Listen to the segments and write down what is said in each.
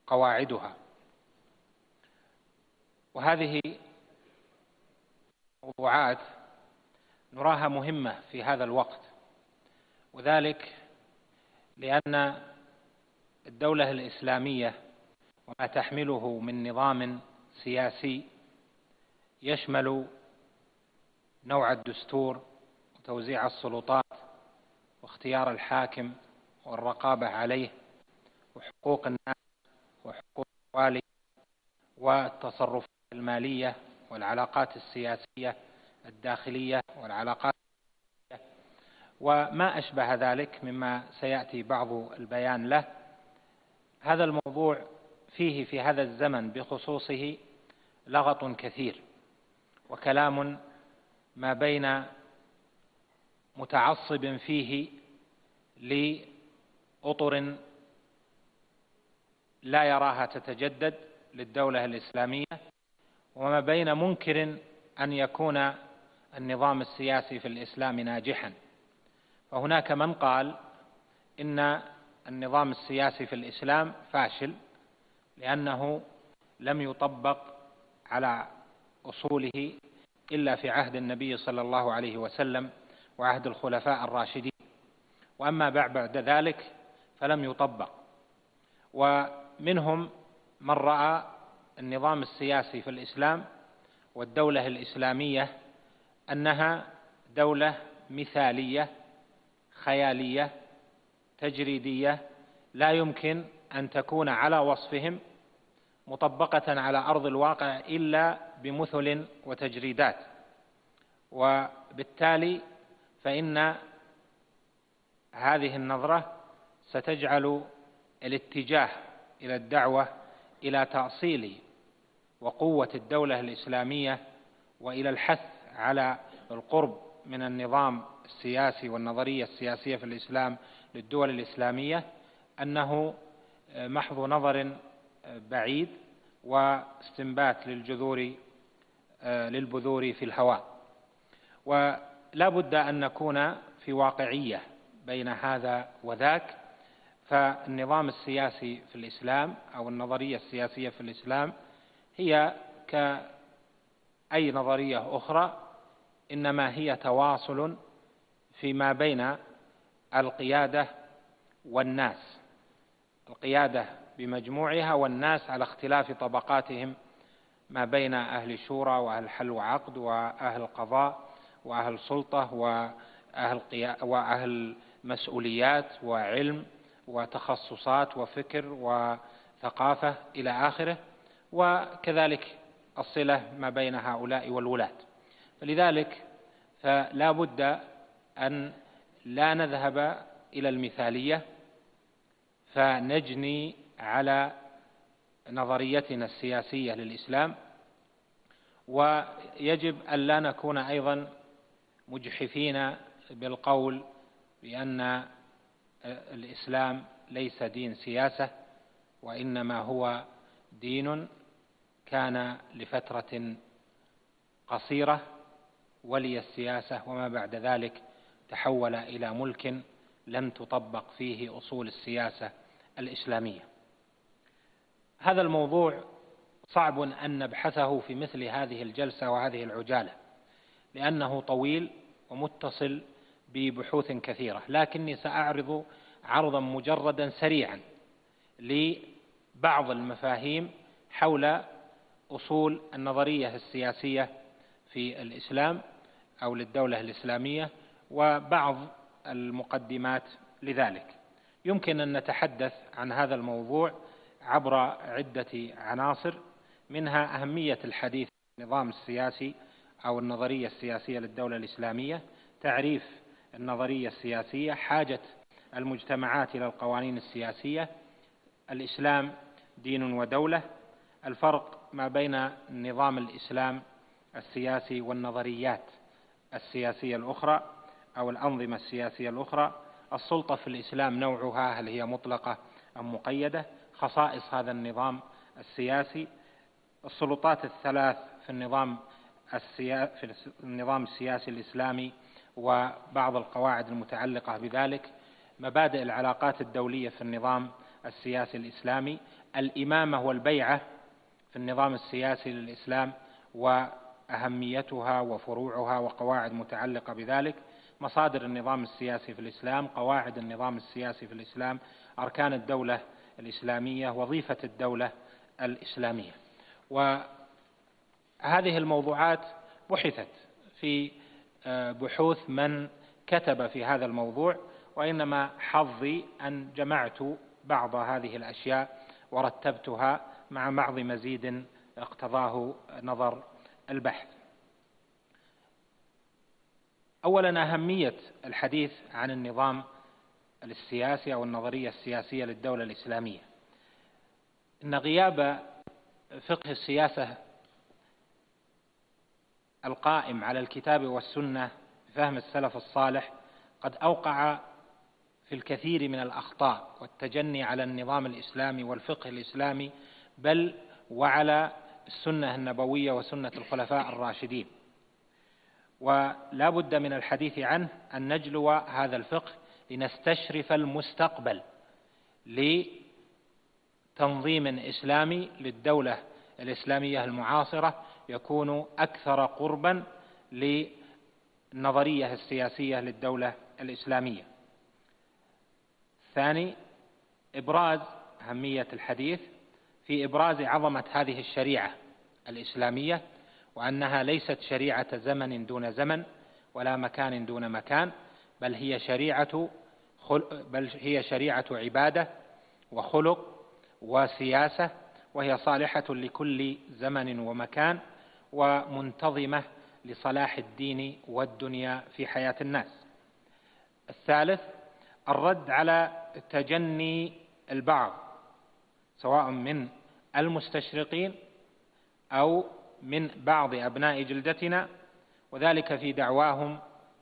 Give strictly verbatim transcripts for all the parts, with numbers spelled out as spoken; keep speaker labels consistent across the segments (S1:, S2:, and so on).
S1: قواعدها. وهذه موضوعات نراها مهمة في هذا الوقت، وذلك لأن الدولة الإسلامية وما تحمله من نظام سياسي يشمل نوع الدستور وتوزيع السلطات واختيار الحاكم والرقابة عليه وحقوق الناس وحقوق الوالي والتصرفات المالية والعلاقات السياسية الداخلية والعلاقات السياسية وما أشبه ذلك مما سيأتي بعض البيان له. هذا الموضوع فيه في هذا الزمن بخصوصه لغط كثير وكلام ما بين متعصب فيه لأطر لا يراها تتجدد للدولة الإسلامية، وما بين منكر أن يكون النظام السياسي في الإسلام ناجحا. فهناك من قال إن النظام السياسي في الإسلام فاشل لأنه لم يطبق على أصوله إلا في عهد النبي صلى الله عليه وسلم وعهد الخلفاء الراشدين، وأما بعد ذلك فلم يطبق. ومنهم من رأى النظام السياسي في الإسلام والدولة الإسلامية أنها دولة مثالية خيالية تجريدية لا يمكن أن تكون على وصفهم مطبقة على أرض الواقع إلا بمثل وتجريدات، وبالتالي فإن هذه النظرة ستجعل الاتجاه إلى الدعوة إلى تأصيل وقوة الدولة الإسلامية وإلى الحث على القرب من النظام السياسي والنظرية السياسية في الإسلام للدول الإسلامية أنه محض نظر بعيد واستنبات للجذور للبذور في الهواء. ولا بد أن نكون في واقعية بين هذا وذاك، فالنظام السياسي في الإسلام أو النظرية السياسية في الإسلام هي كأي نظرية أخرى، إنما هي تواصل فيما بين القيادة والناس، القيادة بمجموعها والناس على اختلاف طبقاتهم ما بين أهل شورى وأهل حل وعقد وأهل قضاء وأهل سلطة وأهل, قيا... وأهل مسؤوليات وعلم وتخصصات وفكر وثقافة إلى آخره، وكذلك الصلة ما بين هؤلاء والولاة. فلذلك فلا بد أن لا نذهب إلى المثالية فنجني على نظريتنا السياسية للإسلام، ويجب أن لا نكون أيضا مجحفين بالقول بأن الإسلام ليس دين سياسة، وإنما هو دين كان لفترة قصيرة ولي السياسة، وما بعد ذلك تحول إلى ملك لم تطبق فيه أصول السياسة الإسلامية. هذا الموضوع صعب أن نبحثه في مثل هذه الجلسة وهذه العجالة لأنه طويل ومتصل ببحوث كثيرة، لكني سأعرض عرضا مجردا سريعا لبعض المفاهيم حول أصول النظرية السياسية في الإسلام أو للدولة الإسلامية وبعض المقدمات لذلك. يمكن أن نتحدث عن هذا الموضوع عبر عدة عناصر، منها أهمية الحديث عن النظام السياسي أو النظرية السياسية للدولة الإسلامية، تعريف النظرية السياسية، حاجة المجتمعات إلى القوانين السياسية، الإسلام دين ودولة، الفرق ما بين نظام الإسلام السياسي والنظريات السياسية الأخرى أو الأنظمة السياسية الأخرى، السلطة في الإسلام نوعها هل هي مطلقة أم مقيدة، خصائص هذا النظام السياسي، السلطات الثلاث في النظام السيا... في النظام السياسي الإسلامي وبعض القواعد المتعلقة بذلك، مبادئ العلاقات الدولية في النظام السياسي الإسلامي، الإمامة والبيعة في النظام السياسي للإسلام وأهميتها وفروعها وقواعد متعلقة بذلك، مصادر النظام السياسي في الإسلام، قواعد النظام السياسي في الإسلام، أركان الدولة الإسلامية، وظيفة الدولة الإسلامية. وهذه الموضوعات بحثت في بحوث من كتب في هذا الموضوع، وإنما حظي أن جمعت بعض هذه الأشياء ورتبتها مع بعض مزيد اقتضاه نظر البحث. أولا، أهمية الحديث عن النظام السياسي أو النظرية السياسية للدولة الإسلامية. إن غياب فقه السياسة القائم على الكتاب والسنة بفهم السلف الصالح قد أوقع في الكثير من الأخطاء والتجني على النظام الإسلامي والفقه الإسلامي، بل وعلى السنة النبوية وسنة الخلفاء الراشدين. ولا بد من الحديث عنه أن نجلو هذا الفقه لنستشرف المستقبل لتنظيم إسلامي للدولة الإسلامية المعاصرة يكون أكثر قربا للنظرية السياسية للدولة الإسلامية. ثاني، إبراز أهمية الحديث في إبراز عظمة هذه الشريعة الإسلامية، وأنها ليست شريعة زمن دون زمن ولا مكان دون مكان، بل هي شريعة بل هي شريعة عبادة وخلق وسياسة، وهي صالحة لكل زمن ومكان ومنتظمة لصلاح الدين والدنيا في حياة الناس. الثالث، الرد على تجني البعض سواء من المستشرقين أو من بعض أبناء جلدتنا، وذلك في دعواهم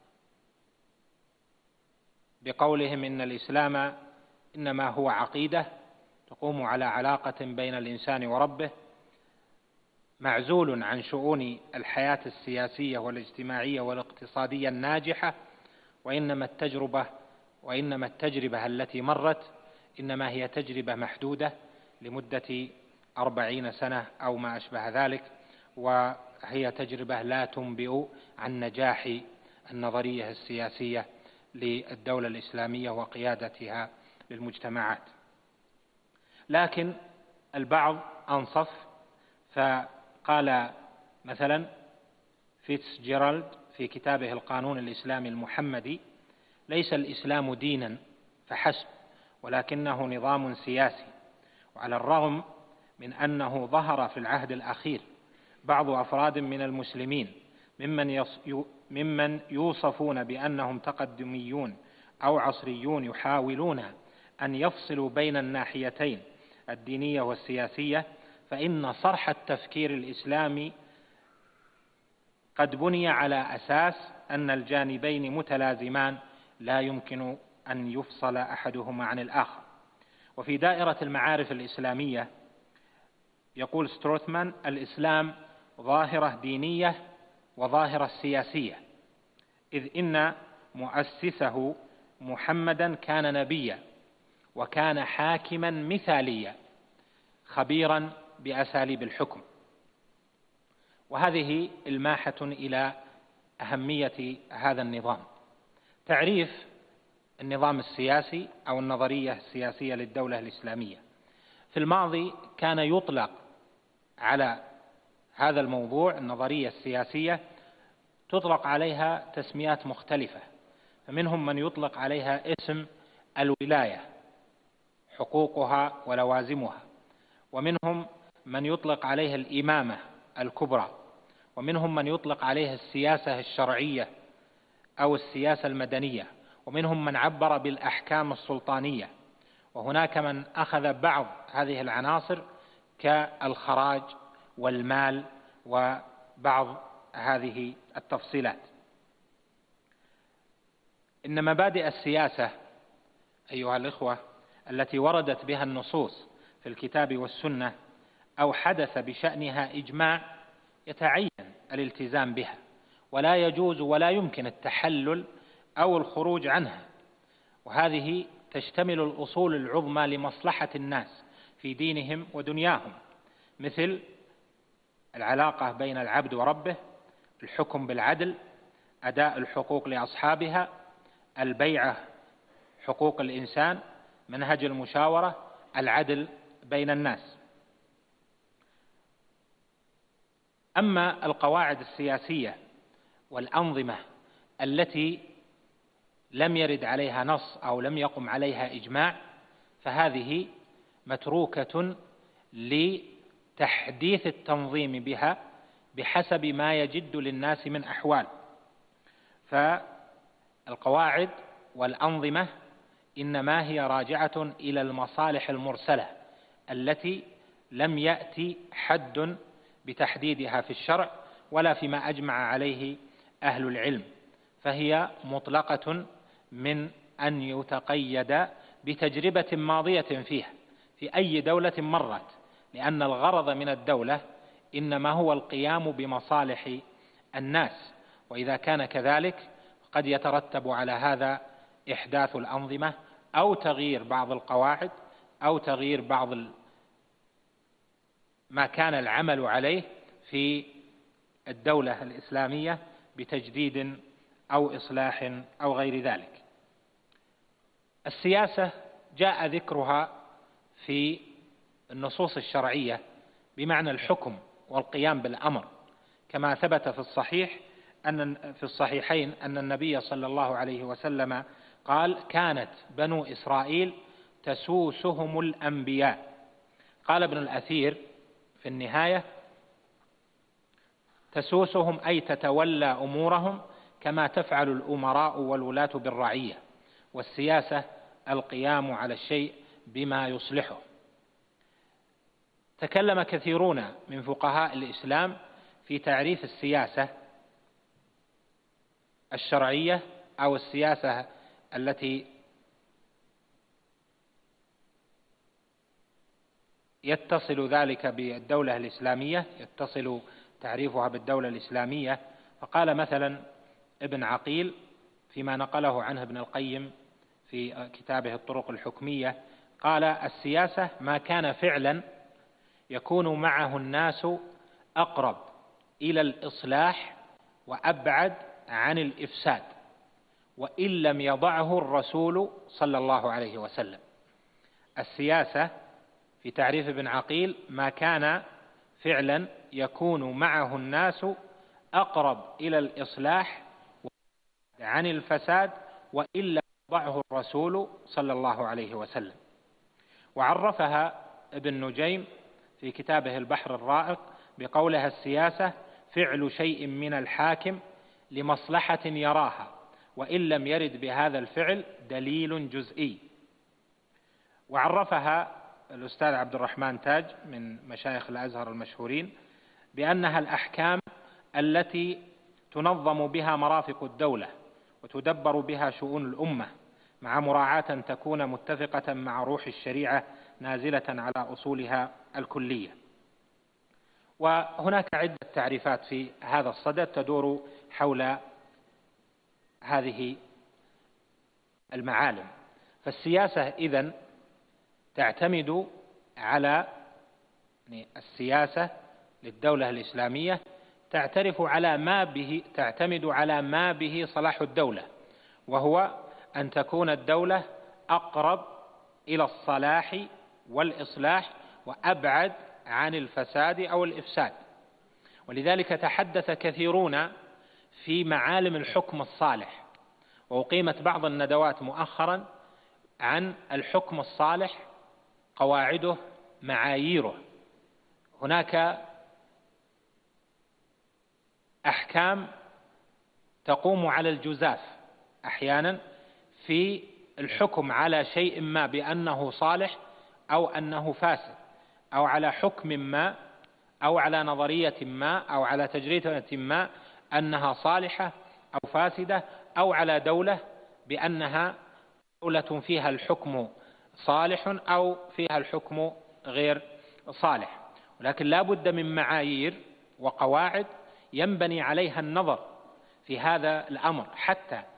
S1: بقولهم إن الإسلام إنما هو عقيدة تقوم على علاقة بين الإنسان وربه، معزول عن شؤون الحياة السياسية والاجتماعية والاقتصادية الناجحة، وإنما التجربة وإنما التجربة التي مرت إنما هي تجربة محدودة لمدة أربعين سنة أو ما أشبه ذلك، وهي تجربة لا تنبئ عن نجاح النظرية السياسية للدولة الإسلامية وقيادتها للمجتمعات. لكن البعض أنصف، فقال مثلا فيتسجيرالد في كتابه القانون الإسلامي المحمدي: ليس الإسلام دينا فحسب، ولكنه نظام سياسي. وعلى الرغم من أنه ظهر في العهد الأخير بعض أفراد من المسلمين ممن ممن يوصفون بأنهم تقدميون أو عصريون يحاولون أن يفصلوا بين الناحيتين الدينية والسياسية، فإن صرح التفكير الإسلامي قد بني على أساس أن الجانبين متلازمان لا يمكن أن يفصل أحدهما عن الآخر. وفي دائرة المعارف الإسلامية يقول ستروثمان: الإسلام ظاهرة دينية وظاهرة سياسية، إذ إن مؤسسه محمدا كان نبيا وكان حاكما مثاليا خبيرا بأساليب الحكم. وهذه الماحة إلى أهمية هذا النظام. تعريف النظام السياسي أو النظرية السياسية للدولة الإسلامية: في الماضي كان يطلق على هذا الموضوع النظرية السياسية تطلق عليها تسميات مختلفة، فمنهم من يطلق عليها اسم الولاية حقوقها ولوازمها، ومنهم من يطلق عليها الإمامة الكبرى، ومنهم من يطلق عليها السياسة الشرعية أو السياسة المدنية، ومنهم من عبر بالأحكام السلطانية، وهناك من أخذ بعض هذه العناصر كالخراج والمال وبعض هذه التفصيلات. إن مبادئ السياسة أيها الإخوة التي وردت بها النصوص في الكتاب والسنة أو حدث بشأنها إجماع يتعين الالتزام بها، ولا يجوز ولا يمكن التحلل أو الخروج عنها، وهذه تشتمل الأصول العظمى لمصلحة الناس في دينهم ودنياهم، مثل العلاقة بين العبد وربه، الحكم بالعدل، أداء الحقوق لأصحابها، البيعة، حقوق الإنسان، منهج المشاورة، العدل بين الناس. أما القواعد السياسية والأنظمة التي لم يرد عليها نص أو لم يقم عليها إجماع، فهذه متروكة لتحديث التنظيم بها بحسب ما يجد للناس من أحوال. فالقواعد والأنظمة إنما هي راجعة إلى المصالح المرسلة التي لم يأتي حد بتحديدها في الشرع ولا فيما أجمع عليه أهل العلم، فهي مطلقة من أن يتقيد بتجربة ماضية فيها في أي دولة مرت، لأن الغرض من الدولة إنما هو القيام بمصالح الناس، وإذا كان كذلك قد يترتب على هذا إحداث الأنظمة أو تغيير بعض القواعد أو تغيير بعض ما كان العمل عليه في الدولة الإسلامية بتجديد أو إصلاح أو غير ذلك. السياسة جاء ذكرها في النصوص الشرعية بمعنى الحكم والقيام بالأمر، كما ثبت في الصحيح أن في الصحيحين أن النبي صلى الله عليه وسلم قال: كانت بنو إسرائيل تسوسهم الأنبياء. قال ابن الأثير في النهاية: تسوسهم أي تتولى أمورهم كما تفعل الأمراء والولاة بالرعية، والسياسة القيام على الشيء بما يصلحه. تكلم كثيرون من فقهاء الإسلام في تعريف السياسة الشرعية أو السياسة التي يتصل ذلك بالدولة الإسلامية، يتصل تعريفها بالدولة الإسلامية. فقال مثلا ابن عقيل فيما نقله عنه ابن القيم في كتابه الطرق الحكمية، قال: السياسة ما كان فعلا يكون معه الناس أقرب إلى الإصلاح وأبعد عن الإفساد، وإن لم يضعه الرسول صلى الله عليه وسلم. السياسة في تعريف ابن عقيل ما كان فعلا يكون معه الناس أقرب إلى الإصلاح عن الفساد، وإن لم يضعه الرسول صلى الله عليه وسلم. وعرفها ابن نجيم في كتابه البحر الرائق بقولها: السياسة فعل شيء من الحاكم لمصلحة يراها، وإن لم يرد بهذا الفعل دليل جزئي. وعرفها الأستاذ عبد الرحمن تاج من مشايخ الأزهر المشهورين بأنها الأحكام التي تنظم بها مرافق الدولة وتدبر بها شؤون الأمة، مع مراعاة تكون متفقة مع روح الشريعة نازلة على أصولها الكلية. وهناك عدة تعريفات في هذا الصدد تدور حول هذه المعالم. فالسياسة إذن تعتمد على السياسة للدولة الإسلامية تعترف على ما به تعتمد على ما به صلاح الدولة، وهو أن تكون الدولة أقرب إلى الصلاح والإصلاح وأبعد عن الفساد أو الإفساد. ولذلك تحدث كثيرون في معالم الحكم الصالح، وأقيمت بعض الندوات مؤخرا عن الحكم الصالح، قواعده، معاييره. هناك أحكام تقوم على الجزاف أحيانا في الحكم على شيء ما بأنه صالح أو أنه فاسد، أو على حكم ما أو على نظرية ما أو على تجربة ما أنها صالحة أو فاسدة، أو على دولة بأنها دولة فيها الحكم صالح أو فيها الحكم غير صالح. ولكن لا بد من معايير وقواعد ينبني عليها النظر في هذا الأمر حتى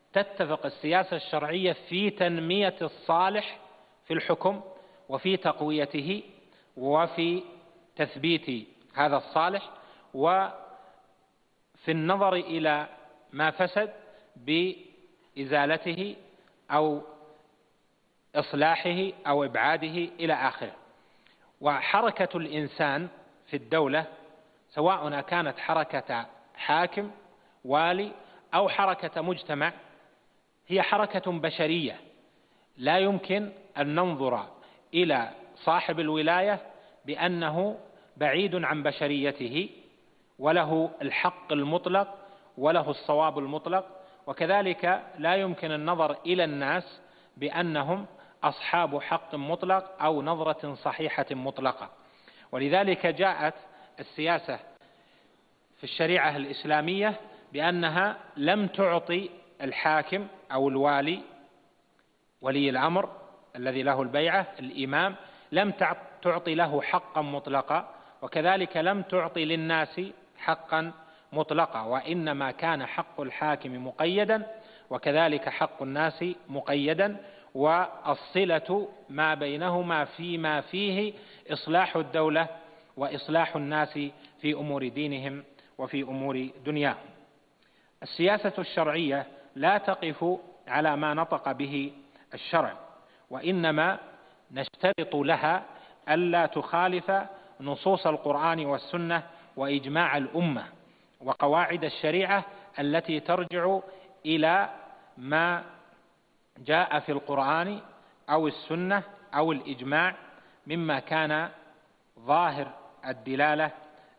S1: تتفق السياسة الشرعية في تنمية الصالح في الحكم وفي تقويته وفي تثبيت هذا الصالح، وفي النظر إلى ما فسد بإزالته أو إصلاحه أو إبعاده إلى آخره. وحركة الإنسان في الدولة سواء كانت حركة حاكم والي أو حركة مجتمع هي حركة بشرية، لا يمكن أن ننظر إلى صاحب الولاية بأنه بعيد عن بشريته وله الحق المطلق وله الصواب المطلق، وكذلك لا يمكن النظر إلى الناس بأنهم أصحاب حق مطلق أو نظرة صحيحة مطلقة. ولذلك جاءت السياسة في الشريعة الإسلامية بأنها لم تعطي الحاكم أو الوالي ولي الأمر الذي له البيعة الإمام لم تعطي له حقا مطلقا، وكذلك لم تعطي للناس حقا مطلقا، وإنما كان حق الحاكم مقيدا وكذلك حق الناس مقيدا، والصلة ما بينهما فيما فيه إصلاح الدولة وإصلاح الناس في أمور دينهم وفي أمور دنياهم. السياسة الشرعية لا تقف على ما نطق به الشرع، وإنما نشترط لها ألا تخالف نصوص القرآن والسنة وإجماع الأمة وقواعد الشريعة التي ترجع إلى ما جاء في القرآن أو السنة أو الإجماع مما كان ظاهر الدلالة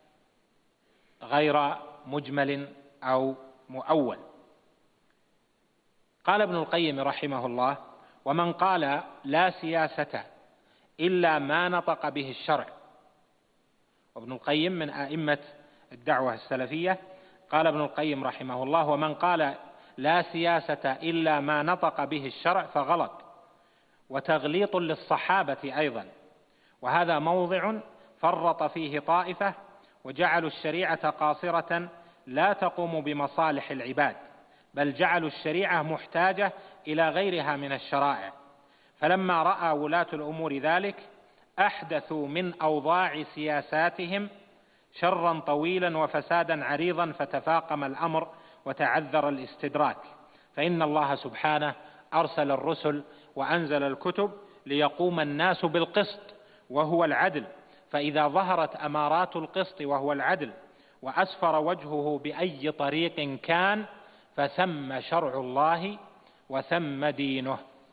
S1: غير مجمل أو مؤول. قال ابن القيم رحمه الله: ومن قال لا سياسة إلا ما نطق به الشرع. وابن القيم من أئمة الدعوة السلفية. قال ابن القيم رحمه الله: ومن قال لا سياسة إلا ما نطق به الشرع فغلط، وتغليط للصحابة أيضا، وهذا موضع فرط فيه طائفة وجعلوا الشريعة قاصرة لا تقوم بمصالح العباد، بل جعلوا الشريعة محتاجة إلى غيرها من الشرائع. فلما رأى ولاة الأمور ذلك أحدثوا من أوضاع سياساتهم شرا طويلا وفسادا عريضا، فتفاقم الأمر وتعذر الاستدراك. فإن الله سبحانه أرسل الرسل وأنزل الكتب ليقوم الناس بالقسط وهو العدل، فإذا ظهرت أمارات القسط وهو العدل وأسفر وجهه بأي طريق كان فثم شرع الله وثم دينه.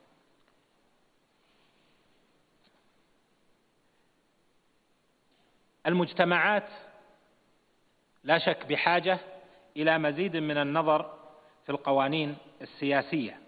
S1: المجتمعات لا شك بحاجة إلى مزيد من النظر في القوانين السياسية.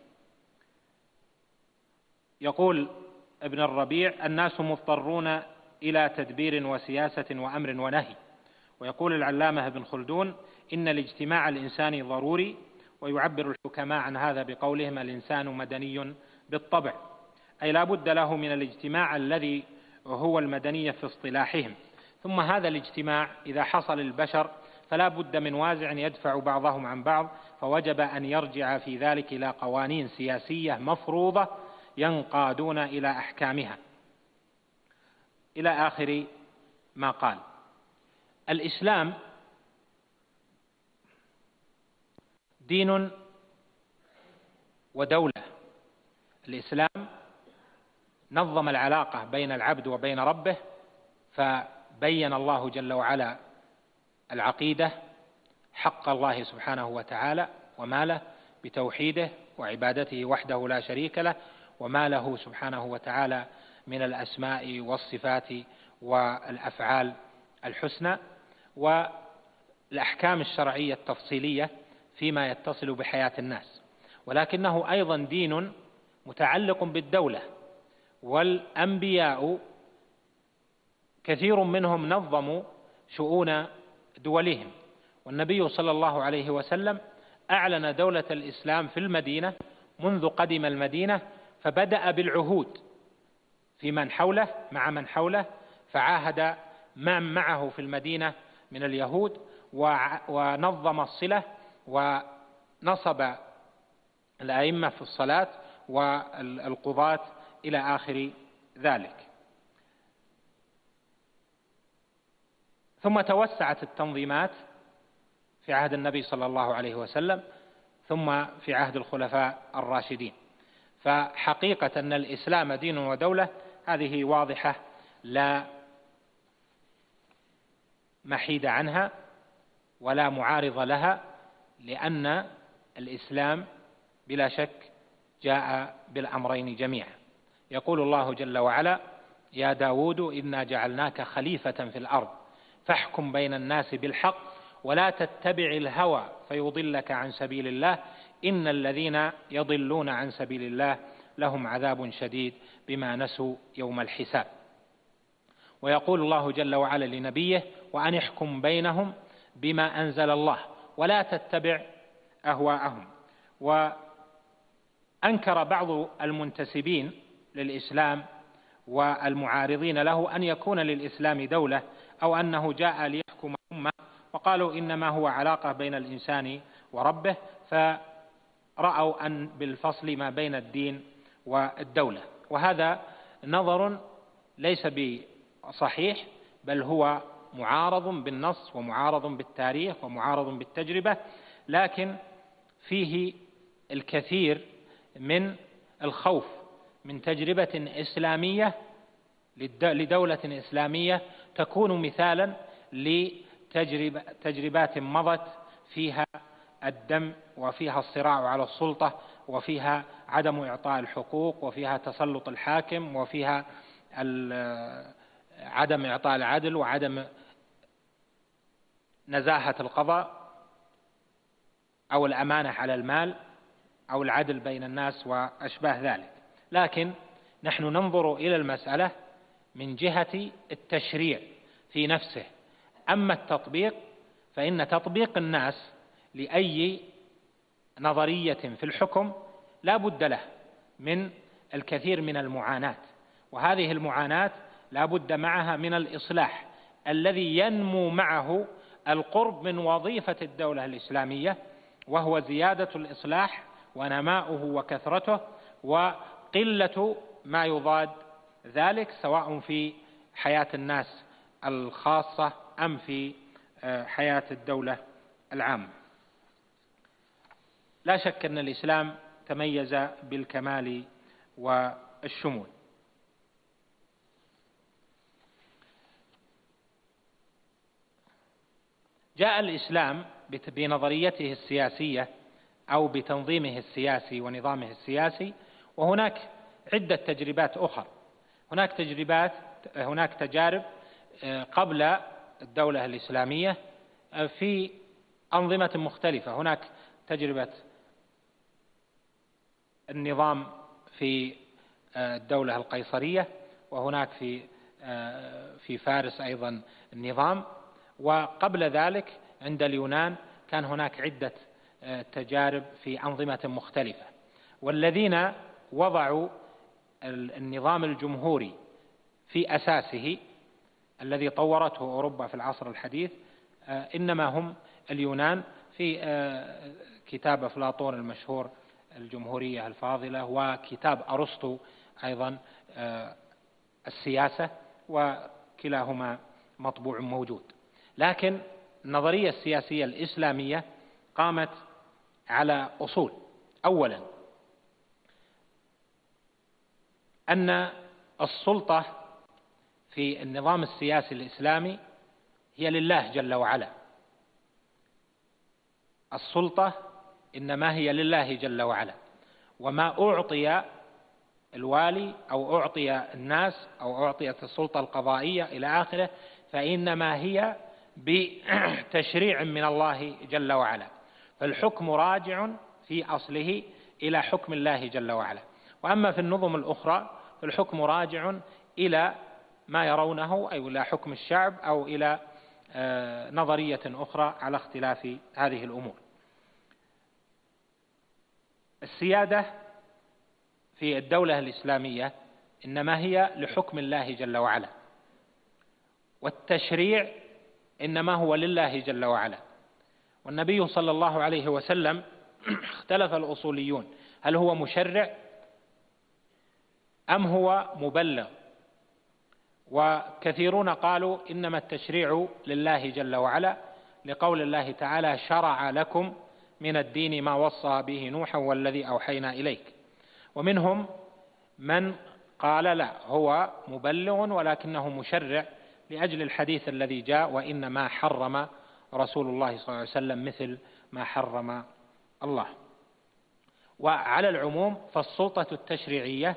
S1: يقول ابن الربيع: الناس مضطرون إلى تدبير وسياسة وأمر ونهي. ويقول العلامة ابن خلدون: إن الاجتماع الإنساني ضروري، ويعبر الحكماء عن هذا بقولهم: الإنسان مدني بالطبع، أي لا بد له من الاجتماع الذي هو المدنية في اصطلاحهم. ثم هذا الاجتماع إذا حصل البشر فلا بد من وازع يدفع بعضهم عن بعض، فوجب أن يرجع في ذلك إلى قوانين سياسية مفروضة ينقادون إلى أحكامها، إلى آخر ما قال. الإسلام دين ودولة. الإسلام نظم العلاقة بين العبد وبين ربه، فبين الله جل وعلا العقيدة، حق الله سبحانه وتعالى وما له بتوحيده وعبادته وحده لا شريك له، وما له سبحانه وتعالى من الأسماء والصفات والأفعال الحسنى، والأحكام الشرعية التفصيلية فيما يتصل بحياة الناس. ولكنه أيضا دين متعلق بالدولة، والأنبياء كثير منهم نظموا شؤون دولهم، والنبي صلى الله عليه وسلم أعلن دولة الإسلام في المدينة منذ قدم المدينة، فبدأ بالعهود في من حوله مع من حوله، فعاهد من معه في المدينة من اليهود، ونظم الصلة ونصب الأئمة في الصلاة والقضاة إلى آخر ذلك. ثم توسعت التنظيمات في عهد النبي صلى الله عليه وسلم، ثم في عهد الخلفاء الراشدين. فحقيقة أن الإسلام دين ودولة هذه واضحة لا محيد عنها ولا معارض لها، لأن الإسلام بلا شك جاء بالأمرين جميعا. يقول الله جل وعلا: يا داود إنا جعلناك خليفة في الأرض فاحكم بين الناس بالحق ولا تتبع الهوى فيضلك عن سبيل الله إن الذين يضلون عن سبيل الله لهم عذاب شديد بما نسوا يوم الحساب. ويقول الله جل وعلا لنبيه: وأن احكم بينهم بما أنزل الله ولا تتبع أهواءهم. وأنكر بعض المنتسبين للإسلام والمعارضين له أن يكون للإسلام دولة أو أنه جاء ليحكم أمة، وقالوا إنما هو علاقة بين الإنسان وربه، فرأوا أن بالفصل ما بين الدين والدولة. وهذا نظر ليس بصحيح، بل هو معارض بالنص ومعارض بالتاريخ ومعارض بالتجربة، لكن فيه الكثير من الخوف من تجربة إسلامية لدولة إسلامية تكون مثالا لتجربات مضت فيها الدم وفيها الصراع على السلطة وفيها عدم إعطاء الحقوق وفيها تسلط الحاكم وفيها عدم إعطاء العدل وعدم نزاهة القضاء أو الأمانة على المال أو العدل بين الناس وأشباه ذلك. لكن نحن ننظر إلى المسألة من جهة التشريع في نفسه. أما التطبيق فإن تطبيق الناس لأي نظرية في الحكم لا بد له من الكثير من المعاناة، وهذه المعاناة لا بد معها من الإصلاح الذي ينمو معه القرب من وظيفة الدولة الإسلامية، وهو زيادة الإصلاح ونماؤه وكثرته وقلة ما يضاد ذلك، سواء في حياة الناس الخاصة أم في حياة الدولة العامة. لا شك أن الإسلام تميز بالكمال والشمول. جاء الإسلام بنظريته السياسية أو بتنظيمه السياسي ونظامه السياسي، وهناك عدة تجربات أخرى. هناك تجربات هناك تجارب قبل الدولة الإسلامية في أنظمة مختلفة. هناك تجربة النظام في الدولة القيصرية، وهناك في في فارس أيضا النظام، وقبل ذلك عند اليونان كان هناك عدة تجارب في أنظمة مختلفة. والذين وضعوا النظام الجمهوري في أساسه الذي طورته أوروبا في العصر الحديث إنما هم اليونان، في كتاب أفلاطون المشهور الجمهورية الفاضلة، وكتاب أرسطو أيضا السياسة، وكلاهما مطبوع موجود. لكن النظرية السياسية الإسلامية قامت على أصول. أولا أن السلطة في النظام السياسي الإسلامي هي لله جل وعلا. السلطة إنما هي لله جل وعلا، وما أعطي الوالي أو أعطي الناس أو أعطيت السلطة القضائية إلى آخره فإنما هي بتشريع من الله جل وعلا. فالحكم راجع في أصله إلى حكم الله جل وعلا. وأما في النظم الأخرى فالحكم راجع إلى ما يرونه، أو إلى حكم الشعب، أو إلى نظرية أخرى على اختلاف هذه الأمور. السيادة في الدولة الإسلامية إنما هي لحكم الله جل وعلا، والتشريع إنما هو لله جل وعلا. والنبي صلى الله عليه وسلم اختلف الأصوليون هل هو مشرع أم هو مبلغ؟ وكثيرون قالوا إنما التشريع لله جل وعلا، لقول الله تعالى: شرع لكم من الدين ما وصى به نوحا والذي أوحينا إليك. ومنهم من قال لا، هو مبلغ ولكنه مشرع لأجل الحديث الذي جاء: وإنما حرم رسول الله صلى الله عليه وسلم مثل ما حرم الله. وعلى العموم فالسلطة التشريعية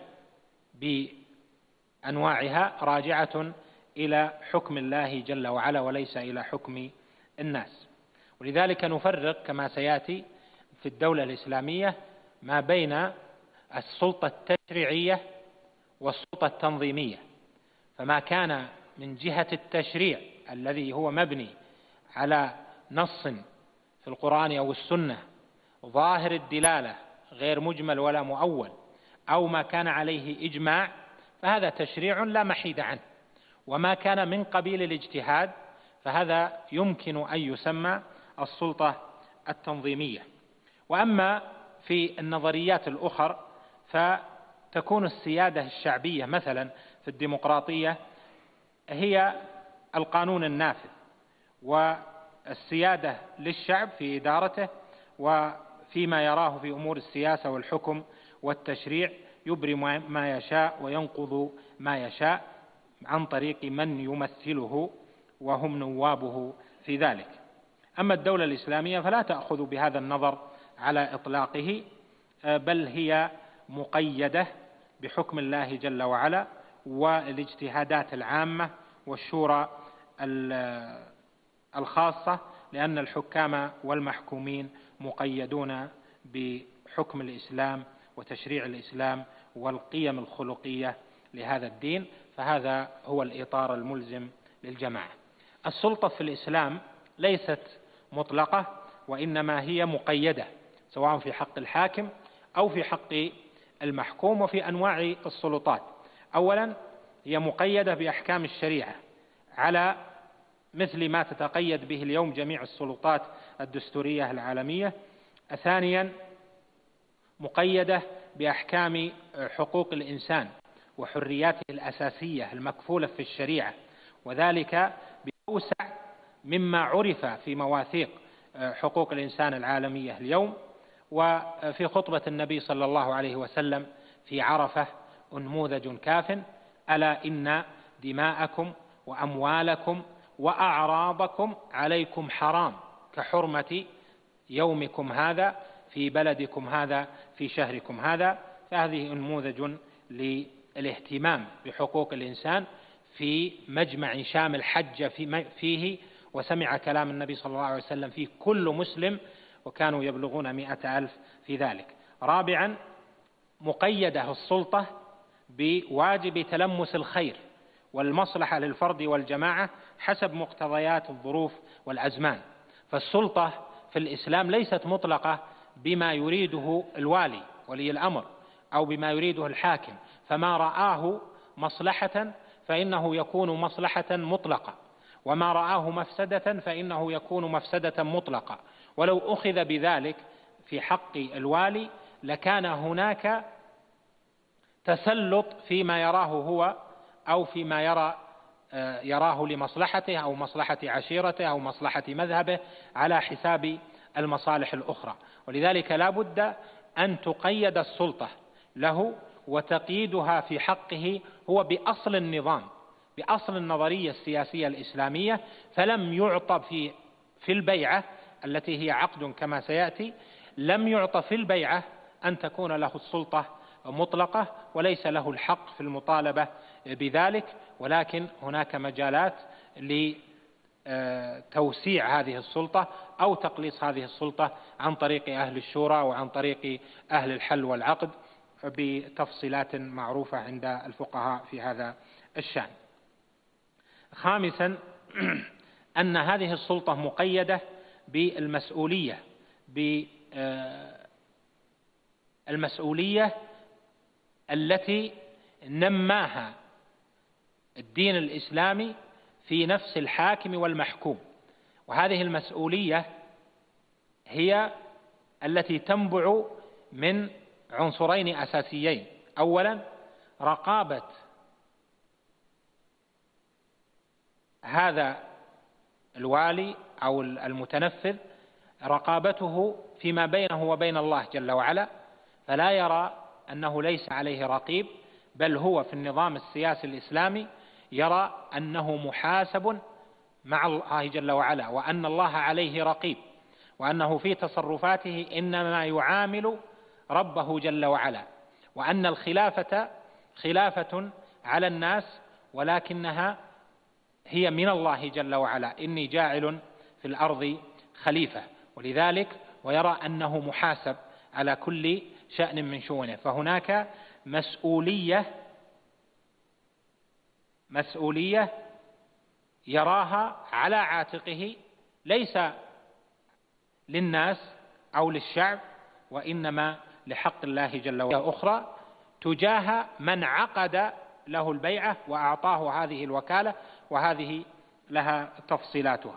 S1: بأنواعها راجعة إلى حكم الله جل وعلا وليس إلى حكم الناس. ولذلك نفرق كما سيأتي في الدولة الإسلامية ما بين السلطة التشريعية والسلطة التنظيمية. فما كان من جهة التشريع الذي هو مبني على نص في القرآن أو السنة ظاهر الدلالة غير مجمل ولا مؤول، أو ما كان عليه إجماع، فهذا تشريع لا محيد عنه. وما كان من قبيل الاجتهاد فهذا يمكن أن يسمى السلطة التنظيمية. وأما في النظريات الأخرى فتكون السيادة الشعبية مثلا في الديمقراطية هي القانون النافذ، والسيادة للشعب في إدارته وفيما يراه في أمور السياسة والحكم والتشريع، يبرم ما يشاء وينقض ما يشاء عن طريق من يمثله وهم نوابه في ذلك. أما الدولة الإسلامية فلا تأخذ بهذا النظر على إطلاقه، بل هي مقيدة بحكم الله جل وعلا والاجتهادات العامة والشورى الخاصة، لأن الحكام والمحكومين مقيدون بحكم الإسلام وتشريع الإسلام والقيم الخلقية لهذا الدين، فهذا هو الإطار الملزم للجماعة. السلطة في الإسلام ليست مطلقة، وإنما هي مقيدة سواء في حق الحاكم أو في حق المحكوم وفي أنواع السلطات. أولا هي مقيدة بأحكام الشريعة على مثل ما تتقيد به اليوم جميع السلطات الدستورية العالمية. ثانيا مقيدة بأحكام حقوق الإنسان وحرياته الأساسية المكفولة في الشريعة، وذلك بأوسع مما عرف في مواثيق حقوق الإنسان العالمية اليوم. وفي خطبة النبي صلى الله عليه وسلم في عرفة نموذج كاف: ألا إن دماءكم وأموالكم وأعراضكم عليكم حرام كحرمة يومكم هذا في بلدكم هذا في شهركم هذا. فهذه نموذج للاهتمام بحقوق الإنسان في مجمع شامل حج فيه وسمع كلام النبي صلى الله عليه وسلم فيه كل مسلم، وكانوا يبلغون مئة ألف في ذلك. رابعا مقيدة السلطة بواجب تلمس الخير والمصلحة للفرد والجماعة حسب مقتضيات الظروف والأزمان. فالسلطة في الإسلام ليست مطلقة بما يريده الوالي ولي الأمر أو بما يريده الحاكم، فما رآه مصلحة فإنه يكون مصلحة مطلقة، وما رآه مفسدة فإنه يكون مفسدة مطلقة. ولو أخذ بذلك في حق الوالي لكان هناك تسلط فيما يراه هو أو فيما يرى يراه لمصلحته أو مصلحة عشيرته أو مصلحة مذهبه على حساب المصالح الأخرى. ولذلك لا بد أن تقيد السلطة له، وتقييدها في حقه هو بأصل النظام، بأصل النظرية السياسية الإسلامية. فلم يعطى في في البيعة التي هي عقد كما سيأتي، لم يعطى في البيعة أن تكون له السلطة مطلقة، وليس له الحق في المطالبة بذلك، ولكن هناك مجالات لتوسيع هذه السلطة أو تقليص هذه السلطة عن طريق أهل الشورى وعن طريق أهل الحل والعقد بتفصيلات معروفة عند الفقهاء في هذا الشأن. خامسا أن هذه السلطة مقيدة بالمسؤولية بالمسؤولية التي نماها الدين الإسلامي في نفس الحاكم والمحكوم. وهذه المسؤولية هي التي تنبع من عنصرين أساسيين: أولا رقابة هذا الوالي أو المتنفذ، رقابته فيما بينه وبين الله جل وعلا، فلا يرى أنه ليس عليه رقيب، بل هو في النظام السياسي الإسلامي يرى أنه محاسب مع الله جل وعلا، وأن الله عليه رقيب، وأنه في تصرفاته إنما يعامل ربه جل وعلا، وأن الخلافة خلافة على الناس ولكنها هي من الله جل وعلا: إني جاعل في الأرض خليفة. ولذلك ويرى أنه محاسب على كل شأن من شؤونه. فهناك مسؤولية مسؤولية يراها على عاتقه، ليس للناس أو للشعب، وإنما لحق الله جل وعلا. أخرى تجاه من عقد له البيعة وأعطاه هذه الوكالة، وهذه لها تفصيلاتها.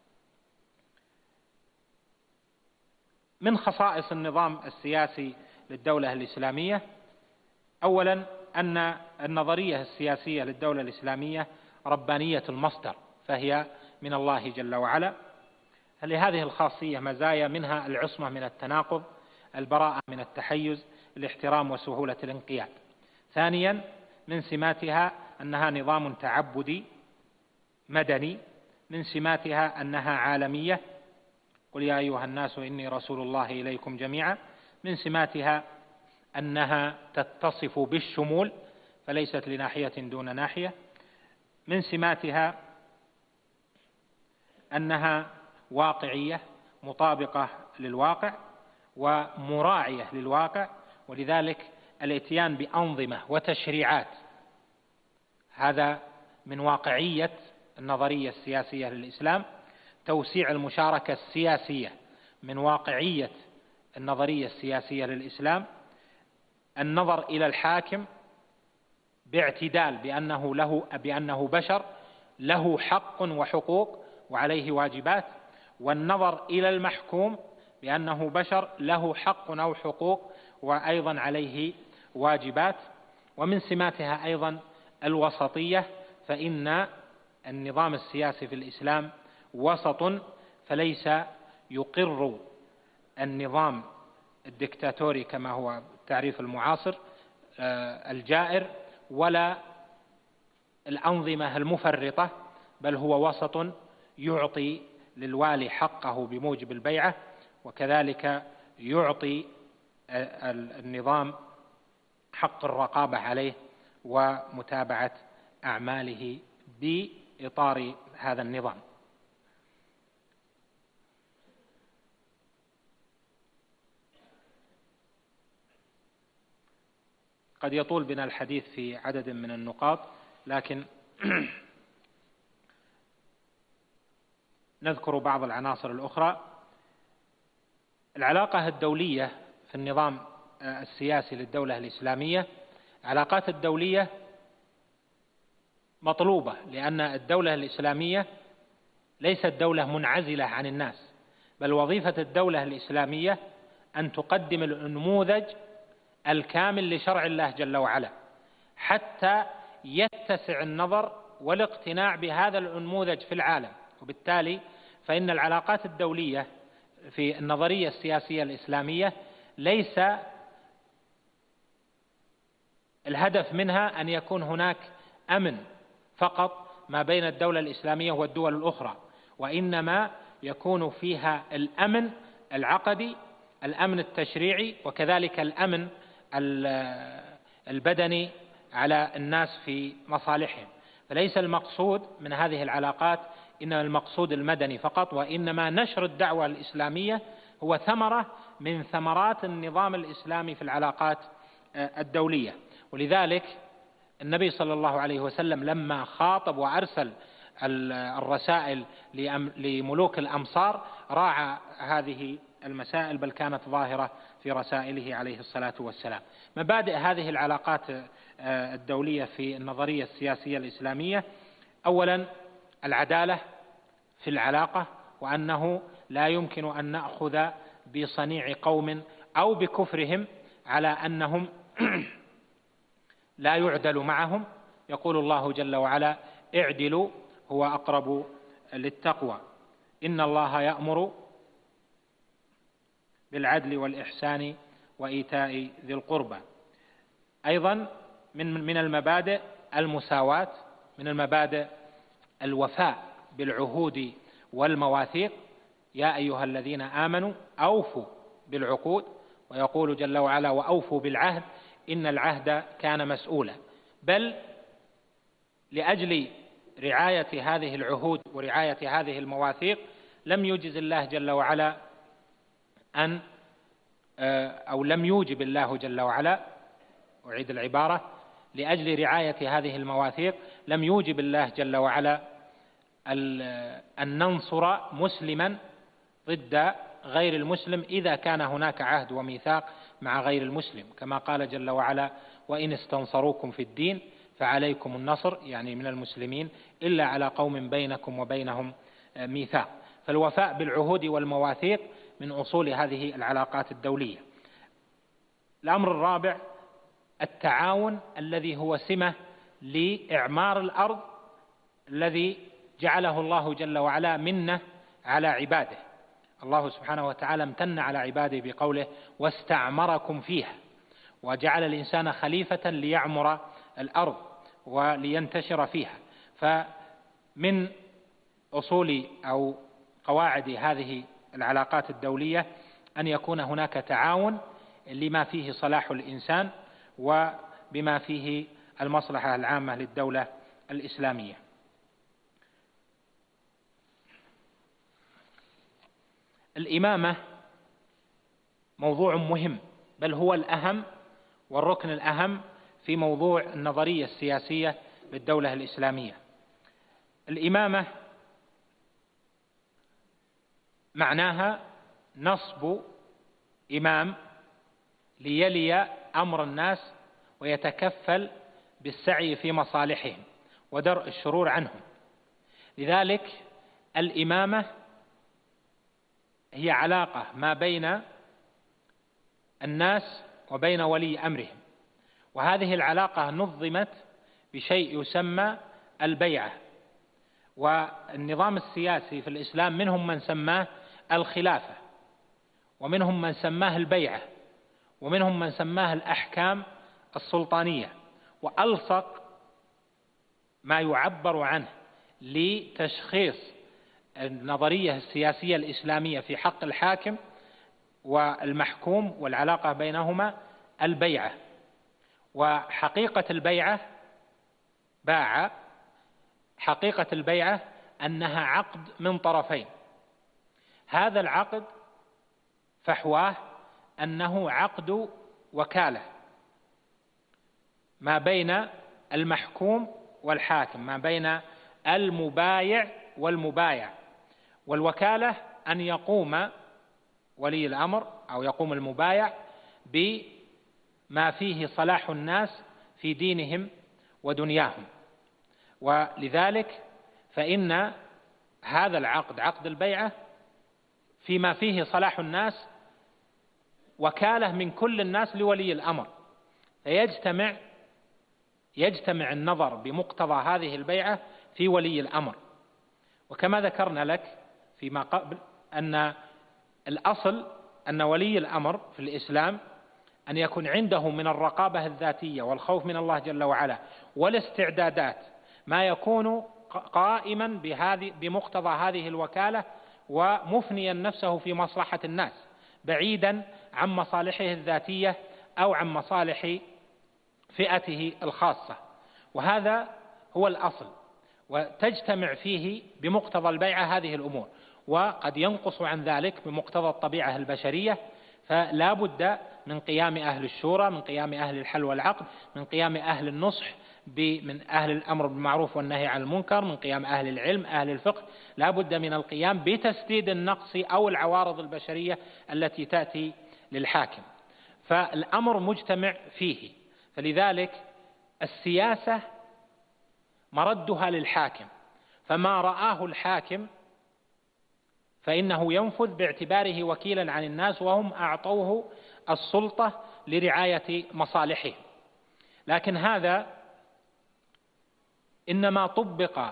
S1: من خصائص النظام السياسي للدولة الإسلامية: أولا أن النظرية السياسية للدولة الإسلامية ربانية المصدر، فهي من الله جل وعلا. لهذه الخاصية مزايا، منها العصمة من التناقض، البراءة من التحيز، الاحترام وسهولة الانقياد. ثانيا من سماتها أنها نظام تعبدي مدني. من سماتها أنها عالمية: قل يا أيها الناس إني رسول الله إليكم جميعا. من سماتها أنها تتصف بالشمول، فليست لناحية دون ناحية. من سماتها أنها واقعية مطابقة للواقع ومراعية للواقع، ولذلك الاتيان بأنظمة وتشريعات هذا من واقعية النظرية السياسية للإسلام. توسيع المشاركة السياسية من واقعية النظرية السياسية للإسلام. النظر إلى الحاكم باعتدال، بأنه له بأنه بشر له حق وحقوق وعليه واجبات، والنظر إلى المحكوم بأنه بشر له حق أو حقوق وأيضا عليه واجبات. ومن سماتها أيضا الوسطية، فإن النظام السياسي في الإسلام وسط، فليس يقر النظام الدكتاتوري كما هو التعريف المعاصر الجائر، ولا الأنظمة المفرطة، بل هو وسط يعطي للوالي حقه بموجب البيعة، وكذلك يعطي النظام حق الرقابة عليه ومتابعة أعماله بإطار هذا النظام. قد يطول بنا الحديث في عدد من النقاط، لكن نذكر بعض العناصر الأخرى. العلاقة الدولية في النظام السياسي للدولة الإسلامية، العلاقات الدولية مطلوبة، لأن الدولة الإسلامية ليست دولة منعزلة عن الناس، بل وظيفة الدولة الإسلامية أن تقدم النموذج الكامل لشرع الله جل وعلا، حتى يتسع النظر والاقتناع بهذا النموذج في العالم. وبالتالي فإن العلاقات الدولية في النظرية السياسية الإسلامية ليس الهدف منها أن يكون هناك أمن فقط ما بين الدولة الإسلامية والدول الأخرى، وإنما يكون فيها الأمن العقدي، الأمن التشريعي، وكذلك الأمن البدني على الناس في مصالحهم. فليس المقصود من هذه العلاقات إنما المقصود المدني فقط، وإنما نشر الدعوة الإسلامية هو ثمرة من ثمرات النظام الإسلامي في العلاقات الدولية. ولذلك النبي صلى الله عليه وسلم لما خاطب وأرسل الرسائل لملوك الأمصار راعى هذه المسائل، بل كانت ظاهرة في رسائله عليه الصلاة والسلام. مبادئ هذه العلاقات الدولية في النظرية السياسية الإسلامية: أولا العدالة في العلاقة، وأنه لا يمكن أن نأخذ بصنيع قوم أو بكفرهم على أنهم لا يعدل معهم. يقول الله جل وعلا: اعدلوا هو أقرب للتقوى، إن الله يأمر بالعدل والإحسان وإيتاء ذي القربى. أيضا من من المبادئ المساواة، من المبادئ الوفاء بالعهود والمواثيق. يا أيها الذين آمنوا أوفوا بالعقود، ويقول جل وعلا: وأوفوا بالعهد إن العهد كان مسؤولا. بل لأجل رعاية هذه العهود ورعاية هذه المواثيق لم يجز الله جل وعلا أن أو لم يوجب الله جل وعلا، أعيد العبارة، لأجل رعاية هذه المواثيق لم يوجب الله جل وعلا أن ننصر مسلما ضد غير المسلم إذا كان هناك عهد وميثاق مع غير المسلم، كما قال جل وعلا: وإن استنصروكم في الدين فعليكم النصر، يعني من المسلمين، إلا على قوم بينكم وبينهم ميثاق. فالوفاء بالعهود والمواثيق من أصول هذه العلاقات الدولية. الأمر الرابع: التعاون الذي هو سمة لإعمار الأرض الذي جعله الله جل وعلا منة على عباده. الله سبحانه وتعالى امتن على عباده بقوله: واستعمركم فيها، وجعل الإنسان خليفة ليعمر الأرض ولينتشر فيها. فمن أصول أو قواعد هذه العلاقات الدولية أن يكون هناك تعاون لما فيه صلاح الإنسان وبما فيه المصلحة العامة للدولة الإسلامية. الإمامة موضوع مهم، بل هو الأهم والركن الأهم في موضوع النظرية السياسية للدولة الإسلامية. الإمامة معناها نصب إمام ليلي أمر الناس ويتكفل بالسعي في مصالحهم ودرء الشرور عنهم. لذلك الإمامة هي علاقة ما بين الناس وبين ولي أمرهم، وهذه العلاقة نظمت بشيء يسمى البيعة. والنظام السياسي في الإسلام منهم من سماه الخلافة، ومنهم من سماه البيعة، ومنهم من سماه الأحكام السلطانية. وألصق ما يعبر عنه لتشخيص النظرية السياسية الإسلامية في حق الحاكم والمحكوم والعلاقة بينهما البيعة. وحقيقة البيعة باع حقيقة البيعة أنها عقد من طرفين. هذا العقد فحواه أنه عقد وكالة ما بين المحكوم والحاكم، ما بين المبايع والمبايع. والوكالة أن يقوم ولي الأمر أو يقوم المبايع بما فيه صلاح الناس في دينهم ودنياهم. ولذلك فإن هذا العقد، عقد البيعة، فيما فيه صلاح الناس وكالة من كل الناس لولي الأمر، فيجتمع يجتمع النظر بمقتضى هذه البيعة في ولي الأمر. وكما ذكرنا لك فيما قبل أن الأصل أن ولي الأمر في الإسلام أن يكون عنده من الرقابة الذاتية والخوف من الله جل وعلا والاستعدادات ما يكون قائما بهذه بمقتضى هذه الوكالة، ومفنيا نفسه في مصلحة الناس بعيدا عن مصالحه الذاتية أو عن مصالح فئته الخاصة. وهذا هو الأصل، وتجتمع فيه بمقتضى البيعة هذه الأمور، وقد ينقص عن ذلك بمقتضى الطبيعة البشرية. فلا بد من قيام أهل الشورى، من قيام أهل الحل والعقد، من قيام أهل النصح، من أهل الأمر بالمعروف والنهي عن المنكر، من قيام أهل العلم أهل الفقه. لا بد من القيام بتسديد النقص أو العوارض البشرية التي تأتي للحاكم. فالأمر مجتمع فيه. فلذلك السياسة مردها للحاكم، فما رآه الحاكم فإنه ينفذ باعتباره وكيلا عن الناس وهم أعطوه السلطة لرعاية مصالحهم. لكن هذا إنما طبق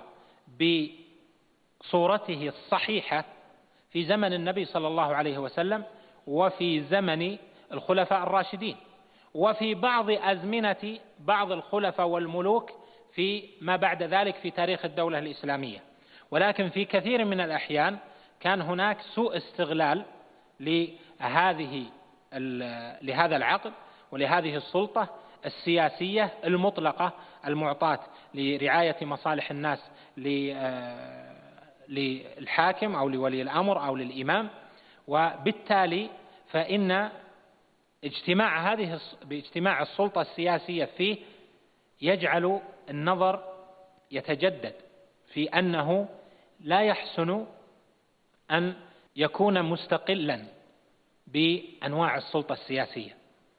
S1: بصورته الصحيحة في زمن النبي صلى الله عليه وسلم وفي زمن الخلفاء الراشدين، وفي بعض أزمنة بعض الخلفاء والملوك في ما بعد ذلك في تاريخ الدولة الإسلامية. ولكن في كثير من الأحيان كان هناك سوء استغلال لهذه لهذا العقد ولهذه السلطة السياسية المطلقة المعطاة لرعاية مصالح الناس للحاكم أو لولي الأمر أو للإمام. وبالتالي فإن اجتماع هذه باجتماع السلطة السياسية فيه يجعل النظر يتجدد في أنه لا يحسن أن يكون مستقلا بأنواع السلطة السياسية،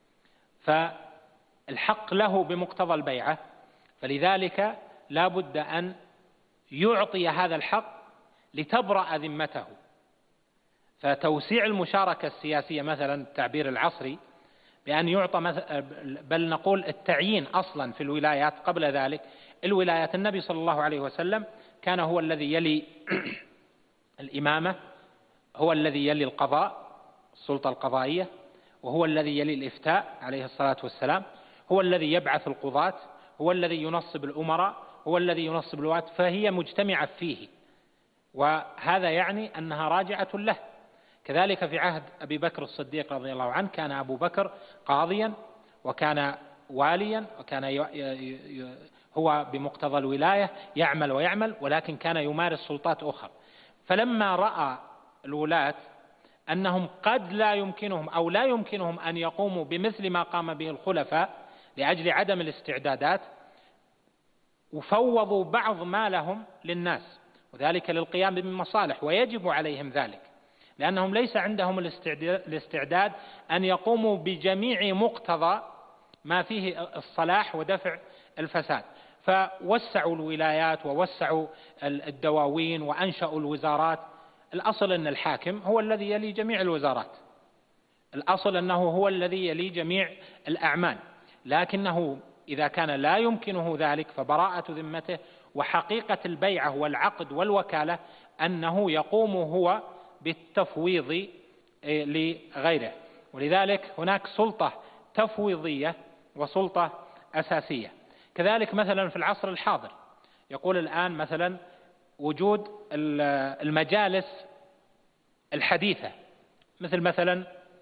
S1: فالحق له بمقتضى البيعة، فلذلك لا بد أن يعطي هذا الحق لتبرأ ذمته. فتوسيع المشاركة السياسية مثلا التعبير العصري بأن يعطى، بل نقول التعيين أصلا في الولايات قبل ذلك، الولايات النبي صلى الله عليه وسلم كان هو الذي يلي الإمامة، هو الذي يلي القضاء السلطة القضائية، وهو الذي يلي الإفتاء عليه الصلاة والسلام، هو الذي يبعث القضاة، هو الذي ينصب الأمراء، هو الذي ينصب الولاة، فهي مجتمعة فيه، وهذا يعني أنها راجعة له. كذلك في عهد أبي بكر الصديق رضي الله عنه كان أبو بكر قاضيا وكان واليا وكان هو بمقتضى الولاية يعمل ويعمل، ولكن كان يمارس سلطات أخرى. فلما رأى الولاة أنهم قد لا يمكنهم أو لا يمكنهم أن يقوموا بمثل ما قام به الخلفاء لأجل عدم الاستعدادات، وفوضوا بعض ما لهم للناس، وذلك للقيام بالمصالح، ويجب عليهم ذلك لأنهم ليس عندهم الاستعداد أن يقوموا بجميع مقتضى ما فيه الصلاح ودفع الفساد، فوسعوا الولايات ووسعوا الدواوين وأنشأوا الوزارات. الأصل أن الحاكم هو الذي يلي جميع الوزارات، الأصل أنه هو الذي يلي جميع الأعمال، لكنه إذا كان لا يمكنه ذلك فبراءة ذمته وحقيقة البيعة والعقد والوكالة أنه يقوم هو بالتفويض لغيره. ولذلك هناك سلطة تفويضية وسلطة أساسية. كذلك مثلا في العصر الحاضر يقول الآن مثلا وجود المجالس الحديثة مثل مثلا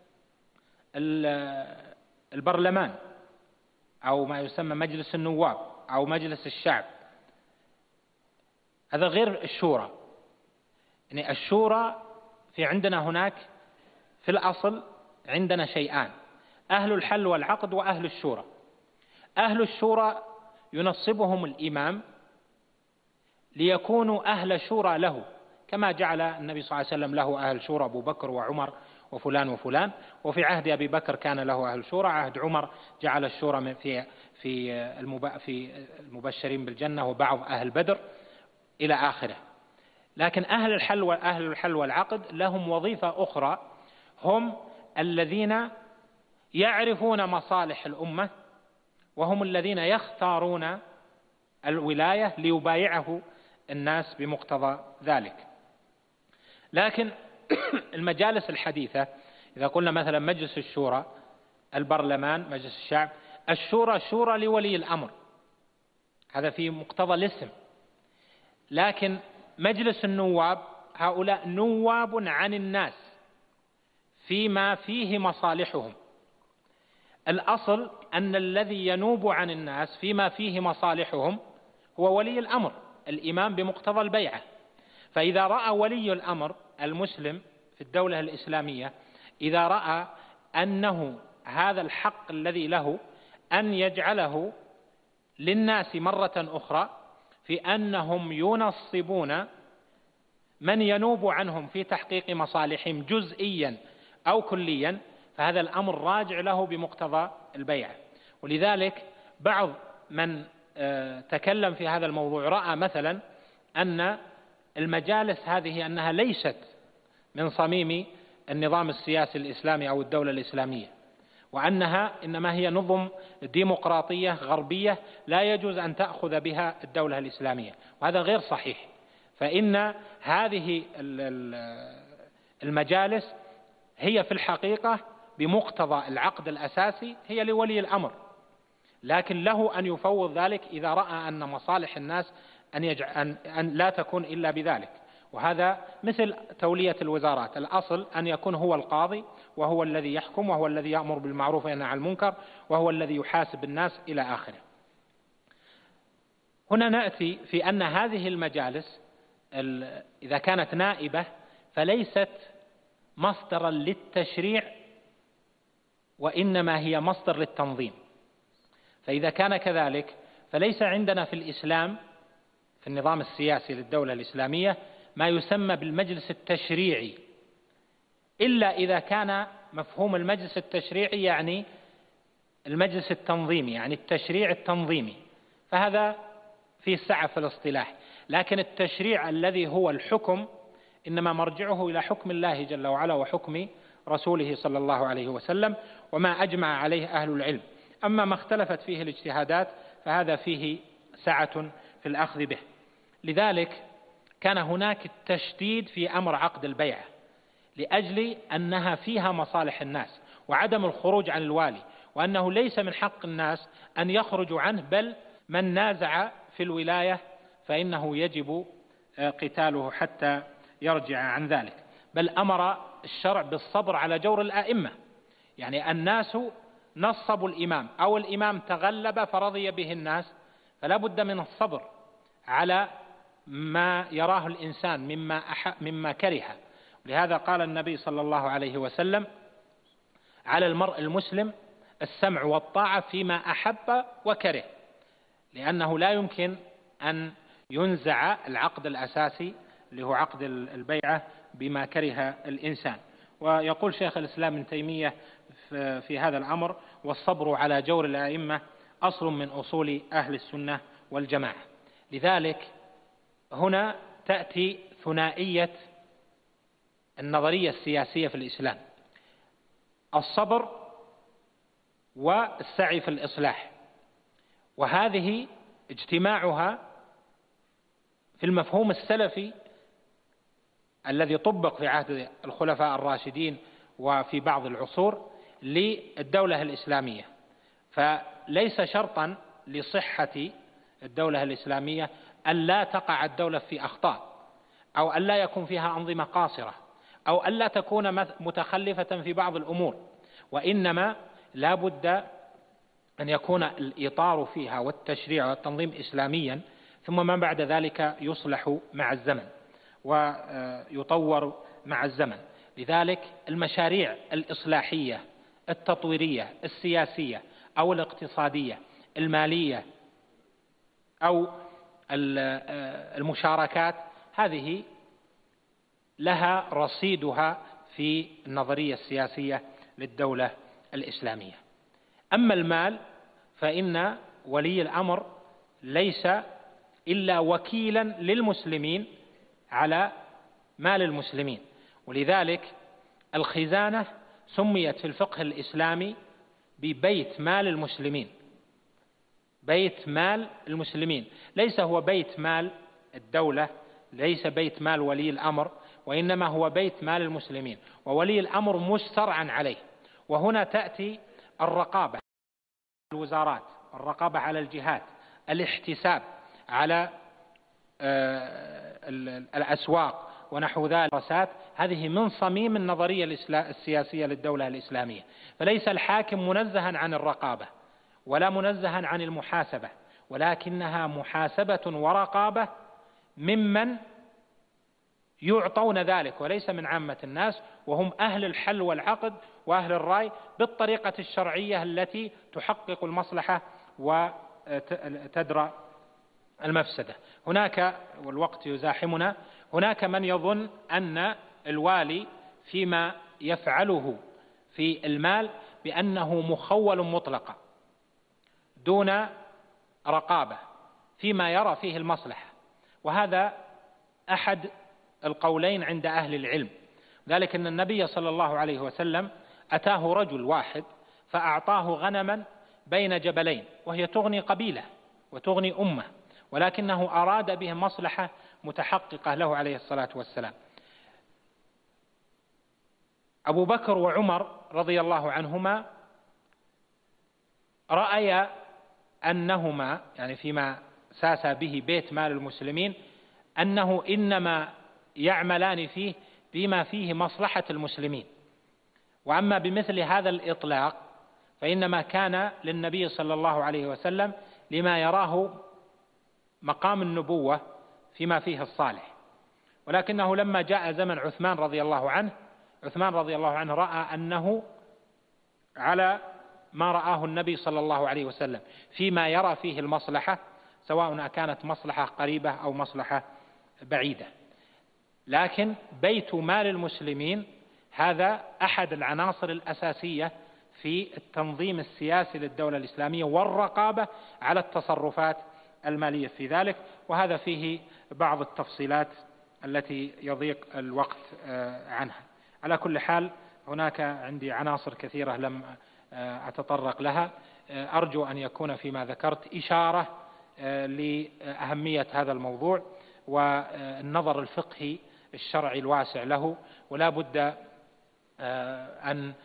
S1: البرلمان أو ما يسمى مجلس النواب أو مجلس الشعب، هذا غير الشورى. يعني الشورى في عندنا هناك في الأصل عندنا شيئان: أهل الحل والعقد وأهل الشورى. أهل الشورى ينصبهم الإمام ليكونوا أهل شورى له، كما جعل النبي صلى الله عليه وسلم له أهل شورى أبو بكر وعمر وفلان وفلان، وفي عهد أبي بكر كان له أهل شورى، عهد عمر جعل الشورى في في في المبشرين بالجنة وبعض أهل بدر إلى آخره. لكن أهل الحل وأهل الحل والعقد لهم وظيفة أخرى، هم الذين يعرفون مصالح الأمة، وهم الذين يختارون الولاية ليبايعه الناس بمقتضى ذلك. لكن المجالس الحديثة إذا قلنا مثلا مجلس الشورى، البرلمان، مجلس الشعب، الشورى شورى لولي الأمر، هذا في مقتضى الاسم. لكن مجلس النواب هؤلاء نواب عن الناس فيما فيه مصالحهم. الأصل أن الذي ينوب عن الناس فيما فيه مصالحهم هو ولي الأمر، الإمام بمقتضى البيعة. فإذا رأى ولي الأمر المسلم في الدولة الإسلامية، إذا رأى أنه هذا الحق الذي له أن يجعله للناس مرة أخرى في أنهم ينصبون من ينوب عنهم في تحقيق مصالحهم جزئيا أو كليا، فهذا الأمر راجع له بمقتضى البيعة. ولذلك بعض من تكلم في هذا الموضوع رأى مثلا أن المجالس هذه أنها ليست من صميم النظام السياسي الإسلامي أو الدولة الإسلامية، وأنها إنما هي نظم ديمقراطية غربية لا يجوز أن تأخذ بها الدولة الإسلامية، وهذا غير صحيح. فإن هذه المجالس هي في الحقيقة بمقتضى العقد الأساسي هي لولي الأمر، لكن له أن يفوض ذلك إذا رأى أن مصالح الناس أن, يجعل أن لا تكون إلا بذلك. وهذا مثل تولية الوزارات، الأصل أن يكون هو القاضي وهو الذي يحكم وهو الذي يأمر بالمعروف وينهى عن المنكر وهو الذي يحاسب الناس إلى آخره. هنا نأتي في أن هذه المجالس إذا كانت نائبة فليست مصدرا للتشريع وإنما هي مصدر للتنظيم. فإذا كان كذلك فليس عندنا في الإسلام في النظام السياسي للدولة الإسلامية ما يسمى بالمجلس التشريعي، إلا إذا كان مفهوم المجلس التشريعي يعني المجلس التنظيمي، يعني التشريع التنظيمي، فهذا فيه سعة في الاصطلاح. لكن التشريع الذي هو الحكم إنما مرجعه إلى حكم الله جل وعلا وحكم رسوله صلى الله عليه وسلم وما أجمع عليه أهل العلم. أما ما اختلفت فيه الاجتهادات فهذا فيه سعة في الأخذ به. لذلك كان هناك التشديد في أمر عقد البيعة لأجل أنها فيها مصالح الناس وعدم الخروج عن الوالي، وأنه ليس من حق الناس أن يخرجوا عنه، بل من نازع في الولاية فإنه يجب قتاله حتى يرجع عن ذلك. بل أمر الشرع بالصبر على جور الآئمة، يعني الناس نصبوا الإمام أو الإمام تغلب فرضي به الناس، فلا بد من الصبر على ما يراه الإنسان مما, مما كره. لهذا قال النبي صلى الله عليه وسلم: على المرء المسلم السمع والطاعة فيما أحب وكره، لأنه لا يمكن أن ينزع العقد الأساسي اللي هو عقد البيعة بما كره الإنسان. ويقول شيخ الإسلام ابن تيمية في هذا الأمر: والصبر على جور الأئمة أصل من أصول أهل السنة والجماعة. لذلك هنا تأتي ثنائية النظرية السياسية في الإسلام: الصبر والسعي في الإصلاح، وهذه اجتماعها في المفهوم السلفي الذي طبق في عهد الخلفاء الراشدين وفي بعض العصور للدولة الإسلامية. فليس شرطا لصحة الدولة الإسلامية أن لا تقع الدولة في أخطاء، أو أن لا يكون فيها أنظمة قاصرة، أو أن لا تكون متخلفة في بعض الأمور، وإنما لا بد أن يكون الإطار فيها والتشريع والتنظيم إسلاميا، ثم ما بعد ذلك يصلح مع الزمن ويطور مع الزمن. لذلك المشاريع الإصلاحية التطويرية السياسية أو الاقتصادية المالية أو المشاركات هذه لها رصيدها في النظرية السياسية للدولة الإسلامية. أما المال فإن ولي الأمر ليس إلا وكيلا للمسلمين على مال المسلمين، ولذلك الخزانة سميت في الفقه الإسلامي ببيت مال المسلمين. بيت مال المسلمين ليس هو بيت مال الدولة، ليس بيت مال ولي الأمر، وإنما هو بيت مال المسلمين، وولي الأمر مسترعا عليه. وهنا تأتي الرقابة على الوزارات، الرقابة على الجهات، الاحتساب على الأسواق ونحو ذلك. هذه من صميم النظرية السياسية للدولة الإسلامية. فليس الحاكم منزها عن الرقابة ولا منزها عن المحاسبة، ولكنها محاسبة ورقابة ممن يعطون ذلك وليس من عامة الناس، وهم أهل الحل والعقد وأهل الرأي بالطريقة الشرعية التي تحقق المصلحة وتدرأ المفسدة. هناك، والوقت يزاحمنا، هناك من يظن أن الوالي فيما يفعله في المال بأنه مخول مطلقا دون رقابة فيما يرى فيه المصلحة، وهذا أحد القولين عند أهل العلم. ذلك أن النبي صلى الله عليه وسلم أتاه رجل واحد فأعطاه غنما بين جبلين، وهي تغني قبيلة وتغني أمة، ولكنه أراد به مصلحة متحققة له عليه الصلاة والسلام. أبو بكر وعمر رضي الله عنهما رأيا أنهما، يعني فيما ساسى به بيت مال المسلمين، أنه إنما يعملان فيه بما فيه مصلحة المسلمين، وأما بمثل هذا الإطلاق فإنما كان للنبي صلى الله عليه وسلم لما يراه مقام النبوة فيما فيه الصالح. ولكنه لما جاء زمن عثمان رضي الله عنه، عثمان رضي الله عنه رأى أنه على ما رآه النبي صلى الله عليه وسلم فيما يرى فيه المصلحة، سواء كانت مصلحة قريبة أو مصلحة بعيدة. لكن بيت مال المسلمين هذا أحد العناصر الأساسية في التنظيم السياسي للدولة الإسلامية والرقابة على التصرفات المالية في ذلك، وهذا فيه بعض التفصيلات التي يضيق الوقت عنها. على كل حال هناك عندي عناصر كثيرة لم أتطرق لها، أرجو أن يكون فيما ذكرت إشارة لأهمية هذا الموضوع والنظر الفقهي الشرعي الواسع له، ولا بد أن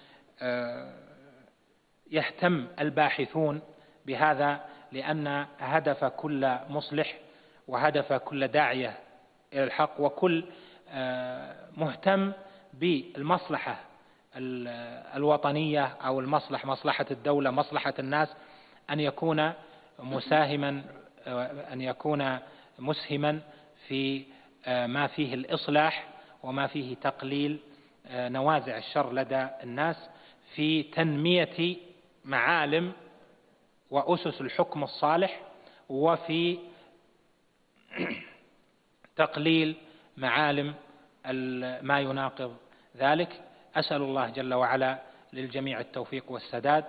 S1: يهتم الباحثون بهذا، لأن هدف كل مصلح وهدف كل داعية إلى الحق وكل مهتم بالمصلحة الوطنية أو المصلحة مصلحة الدولة مصلحة الناس أن يكون مساهما أن يكون مسهما في ما فيه الإصلاح وما فيه تقليل نوازع الشر لدى الناس، في تنمية معالم وأسس الحكم الصالح، وفي تقليل معالم ما يناقض ذلك. أسأل الله جل وعلا للجميع التوفيق والسداد،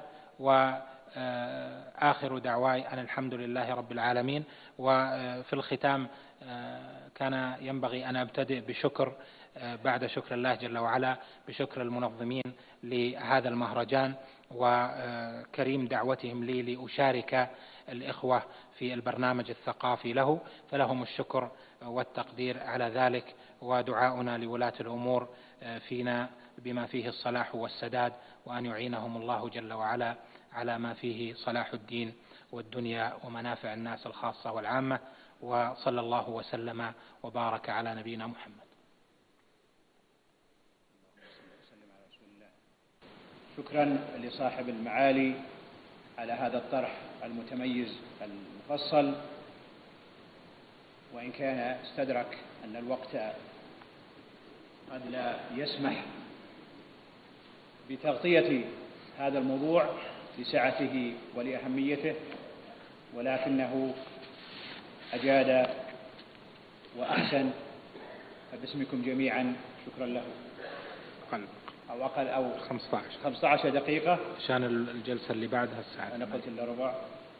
S1: وآخر دعواي أن الحمد لله رب العالمين. وفي الختام كان ينبغي أن أبتدئ بشكر بعد شكر الله جل وعلا بشكر المنظمين لهذا المهرجان وكريم دعوتهم لي لأشارك الإخوة في البرنامج الثقافي له، فلهم الشكر والتقدير على ذلك، ودعاؤنا لولاة الأمور فينا بما فيه الصلاح والسداد، وأن يعينهم الله جل وعلا على ما فيه صلاح الدين والدنيا ومنافع الناس الخاصة والعامة. وصلى الله وسلم وبارك على نبينا محمد.
S2: شكرا لصاحب المعالي على هذا الطرح المتميز المفصل، وإن كان استدرك أن الوقت قد لا يسمح بتغطية هذا الموضوع لسعته ولأهميته، ولكنه أجاد وأحسن، فباسمكم جميعا شكرا له. أو أقل أو خمسة عشر دقيقة
S1: عشان الجلسة اللي بعدها الساعة.
S2: أنا قلت إلا ربع.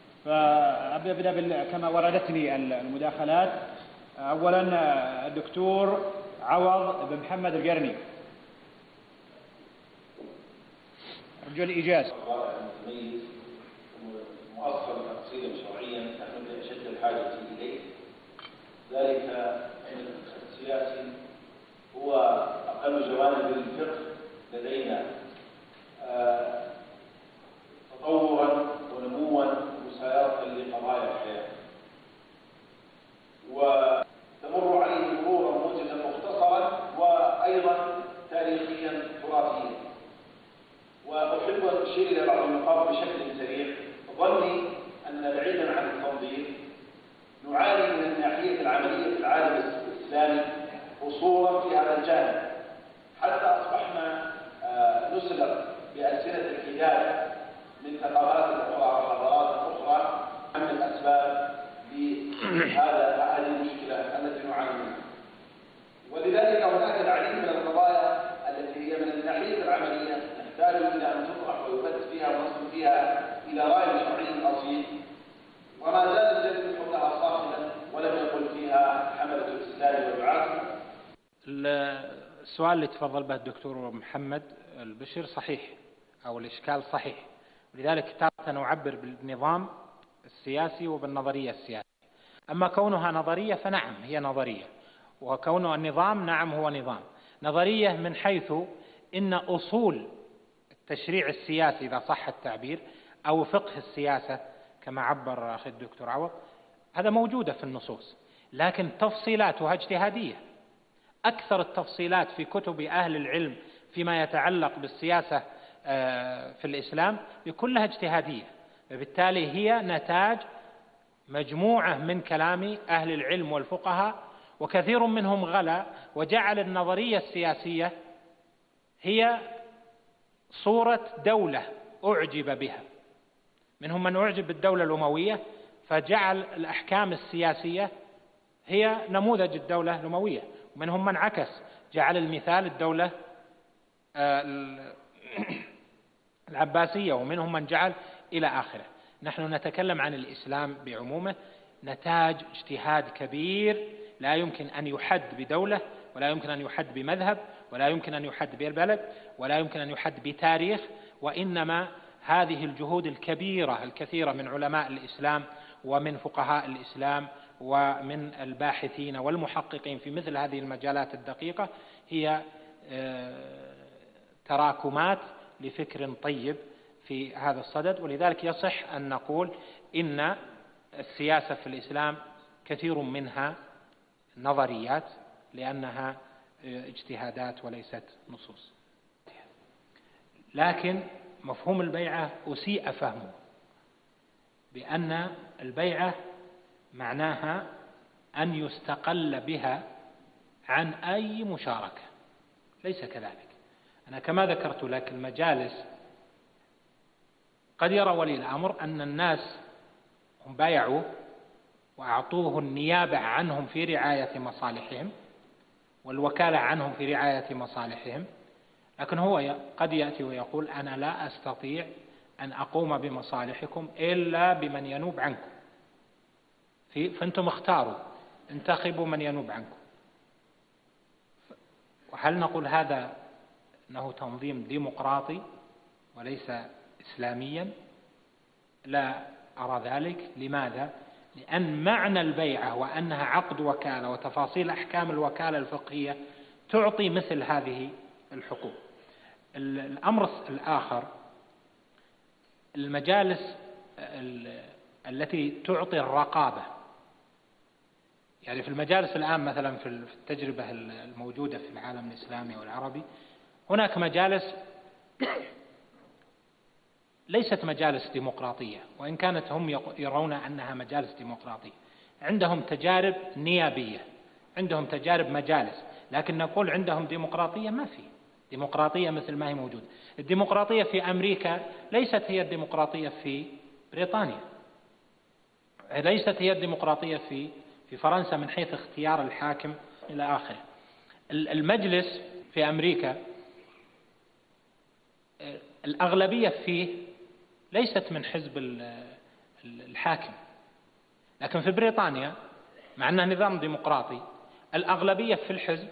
S2: فأبدأ كما وردتني المداخلات. أولا الدكتور عوض بن محمد القرني، أرجو الإجازة.
S3: مؤصل تفصيلا شرعيا نحن بأشد الحاجة إليه، ذلك أن الفقه السياسي هو أقل جوانب الفقه لدينا تطورا ونموا ومسايرة لقضايا الحياة، وتمر عليه مرورا موجزا مختصرا وأيضا تاريخيا تراثيا. وأحب أن أشير إلى بعض النقاط بشكل سريع. ظني أن بعيدا عن التنظير نعاني من الناحية العملية في العالم الإسلامي قصورا في هذا الجانب، حتى أصبحنا نسلق بألسنة الحداية من ثقافات أخرى وحضارات أخرى عن الأسباب لهذا هذه المشكلة التي نعاني منها. ولذلك هناك العديد من القضايا التي هي من الناحية العملية تحتاج إلى أن تطرح ويبث فيها ونصل فيها إلى رأي شرعي أصيل، وما زال الجدل حولها صاخبا ولم يقل فيها حملة الإسلام والدعاة.
S1: السؤال اللي تفضل به الدكتور محمد البشر صحيح، أو الإشكال صحيح، ولذلك تارة نعبر بالنظام السياسي وبالنظرية السياسية. أما كونها نظرية فنعم هي نظرية، وكونه النظام نعم هو نظام. نظرية من حيث إن أصول التشريع السياسي إذا صح التعبير أو فقه السياسة كما عبر أخي الدكتور عوض، هذا موجودة في النصوص، لكن تفصيلاتها اجتهادية. أكثر التفصيلات في كتب أهل العلم فيما يتعلق بالسياسة في الإسلام كلها اجتهادية، وبالتالي هي نتاج مجموعة من كلام أهل العلم والفقهاء، وكثير منهم غلا وجعل النظرية السياسية هي صورة دولة أعجب بها. منهم من أعجب بالدولة الأموية فجعل الأحكام السياسية هي نموذج الدولة الأموية، ومنهم من عكس جعل المثال الدولة العباسية، ومنهم من جعل إلى آخره. نحن نتكلم عن الإسلام بعمومه، نتاج اجتهاد كبير لا يمكن أن يحد بدولة، ولا يمكن أن يحد بمذهب، ولا يمكن أن يحد بالبلد، ولا يمكن أن يحد بتاريخ، وإنما هذه الجهود الكبيرة الكثيرة من علماء الإسلام ومن فقهاء الإسلام ومن الباحثين والمحققين في مثل هذه المجالات الدقيقة هي تراكمات لفكر طيب في هذا الصدد. ولذلك يصح أن نقول إن السياسة في الإسلام كثير منها نظريات لأنها اجتهادات وليست نصوص. لكن مفهوم البيعة أسيء فهمه بأن البيعة معناها أن يستقل بها عن أي مشاركة. ليس كذلك. أنا كما ذكرت لك المجالس قد يرى ولي الأمر أن الناس هم بايعوه وأعطوه النيابة عنهم في رعاية مصالحهم والوكالة عنهم في رعاية مصالحهم، لكن هو قد يأتي ويقول أنا لا أستطيع أن أقوم بمصالحكم إلا بمن ينوب عنكم، فأنتم اختاروا انتخبوا من ينوب عنكم. وهل نقول هذا أنه تنظيم ديمقراطي وليس إسلاميا؟ لا أرى ذلك. لماذا؟ لأن معنى البيعة وأنها عقد وكالة وتفاصيل أحكام الوكالة الفقهية تعطي مثل هذه الحقوق. الأمر الآخر المجالس التي تعطي الرقابة، يعني في المجالس الآن مثلا في التجربة الموجودة في العالم الإسلامي والعربي هناك مجالس ليست مجالس ديمقراطية، وإن كانت هم يرون أنها مجالس ديمقراطية. عندهم تجارب نيابية، عندهم تجارب مجالس، لكن نقول عندهم ديمقراطية ما في ديمقراطية مثل ما هي موجودة. الديمقراطية في أمريكا ليست هي الديمقراطية في بريطانيا، ليست هي الديمقراطية في في فرنسا من حيث اختيار الحاكم إلى آخره. المجلس في أمريكا الأغلبية فيه ليست من حزب الحاكم، لكن في بريطانيا مع أنه نظام ديمقراطي الأغلبية في الحزب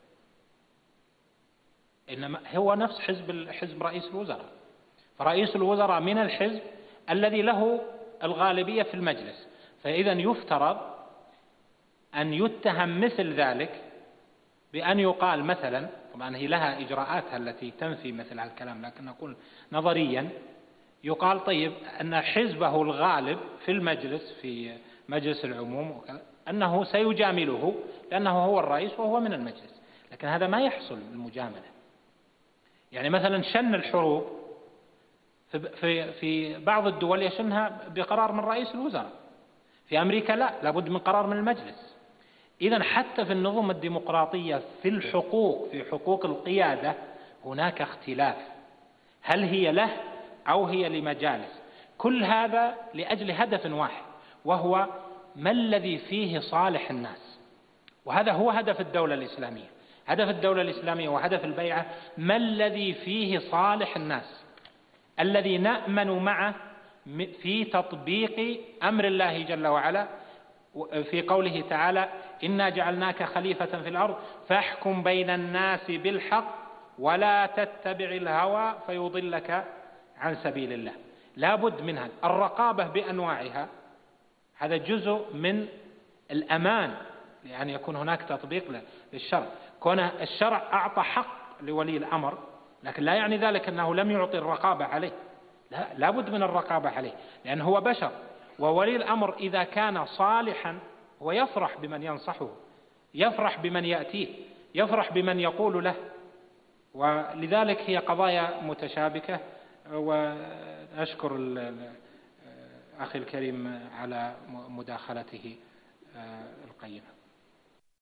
S1: إنما هو نفس حزب حزب رئيس الوزراء، فرئيس الوزراء من الحزب الذي له الغالبية في المجلس. فإذا يفترض أن يتهم مثل ذلك بأن يقال مثلا، طبعا هي لها إجراءاتها التي تنفي مثل هذا الكلام، لكن نقول نظريا يقال طيب أن حزبه الغالب في المجلس في مجلس العموم أنه سيجامله لأنه هو الرئيس وهو من المجلس، لكن هذا ما يحصل المجاملة. يعني مثلا شن الحروب في في بعض الدول يشنها بقرار من رئيس الوزراء، في أمريكا لا، لابد من قرار من المجلس. إذن حتى في النظم الديمقراطية في الحقوق في حقوق القيادة هناك اختلاف، هل هي له أو هي لمجالس. كل هذا لأجل هدف واحد، وهو ما الذي فيه صالح الناس، وهذا هو هدف الدولة الإسلامية. هدف الدولة الإسلامية وهدف البيعة ما الذي فيه صالح الناس، الذي نأمن معه في تطبيق أمر الله جل وعلا في قوله تعالى إنا جعلناك خليفة في الأرض فاحكم بين الناس بالحق ولا تتبع الهوى فيضلك عن سبيل الله. لابد منها. الرقابة بأنواعها هذا جزء من الأمان، لأن يكون هناك تطبيق للشرع. كون الشرع أعطى حق لولي الأمر، لكن لا يعني ذلك أنه لم يعطي الرقابة عليه، لا، لابد من الرقابة عليه، لأنه هو بشر. وولي الأمر إذا كان صالحا هو يفرح بمن ينصحه، يفرح بمن يأتيه، يفرح بمن يقول له. ولذلك هي قضايا متشابكة. وأشكر أخي الكريم على مداخلته القيمة.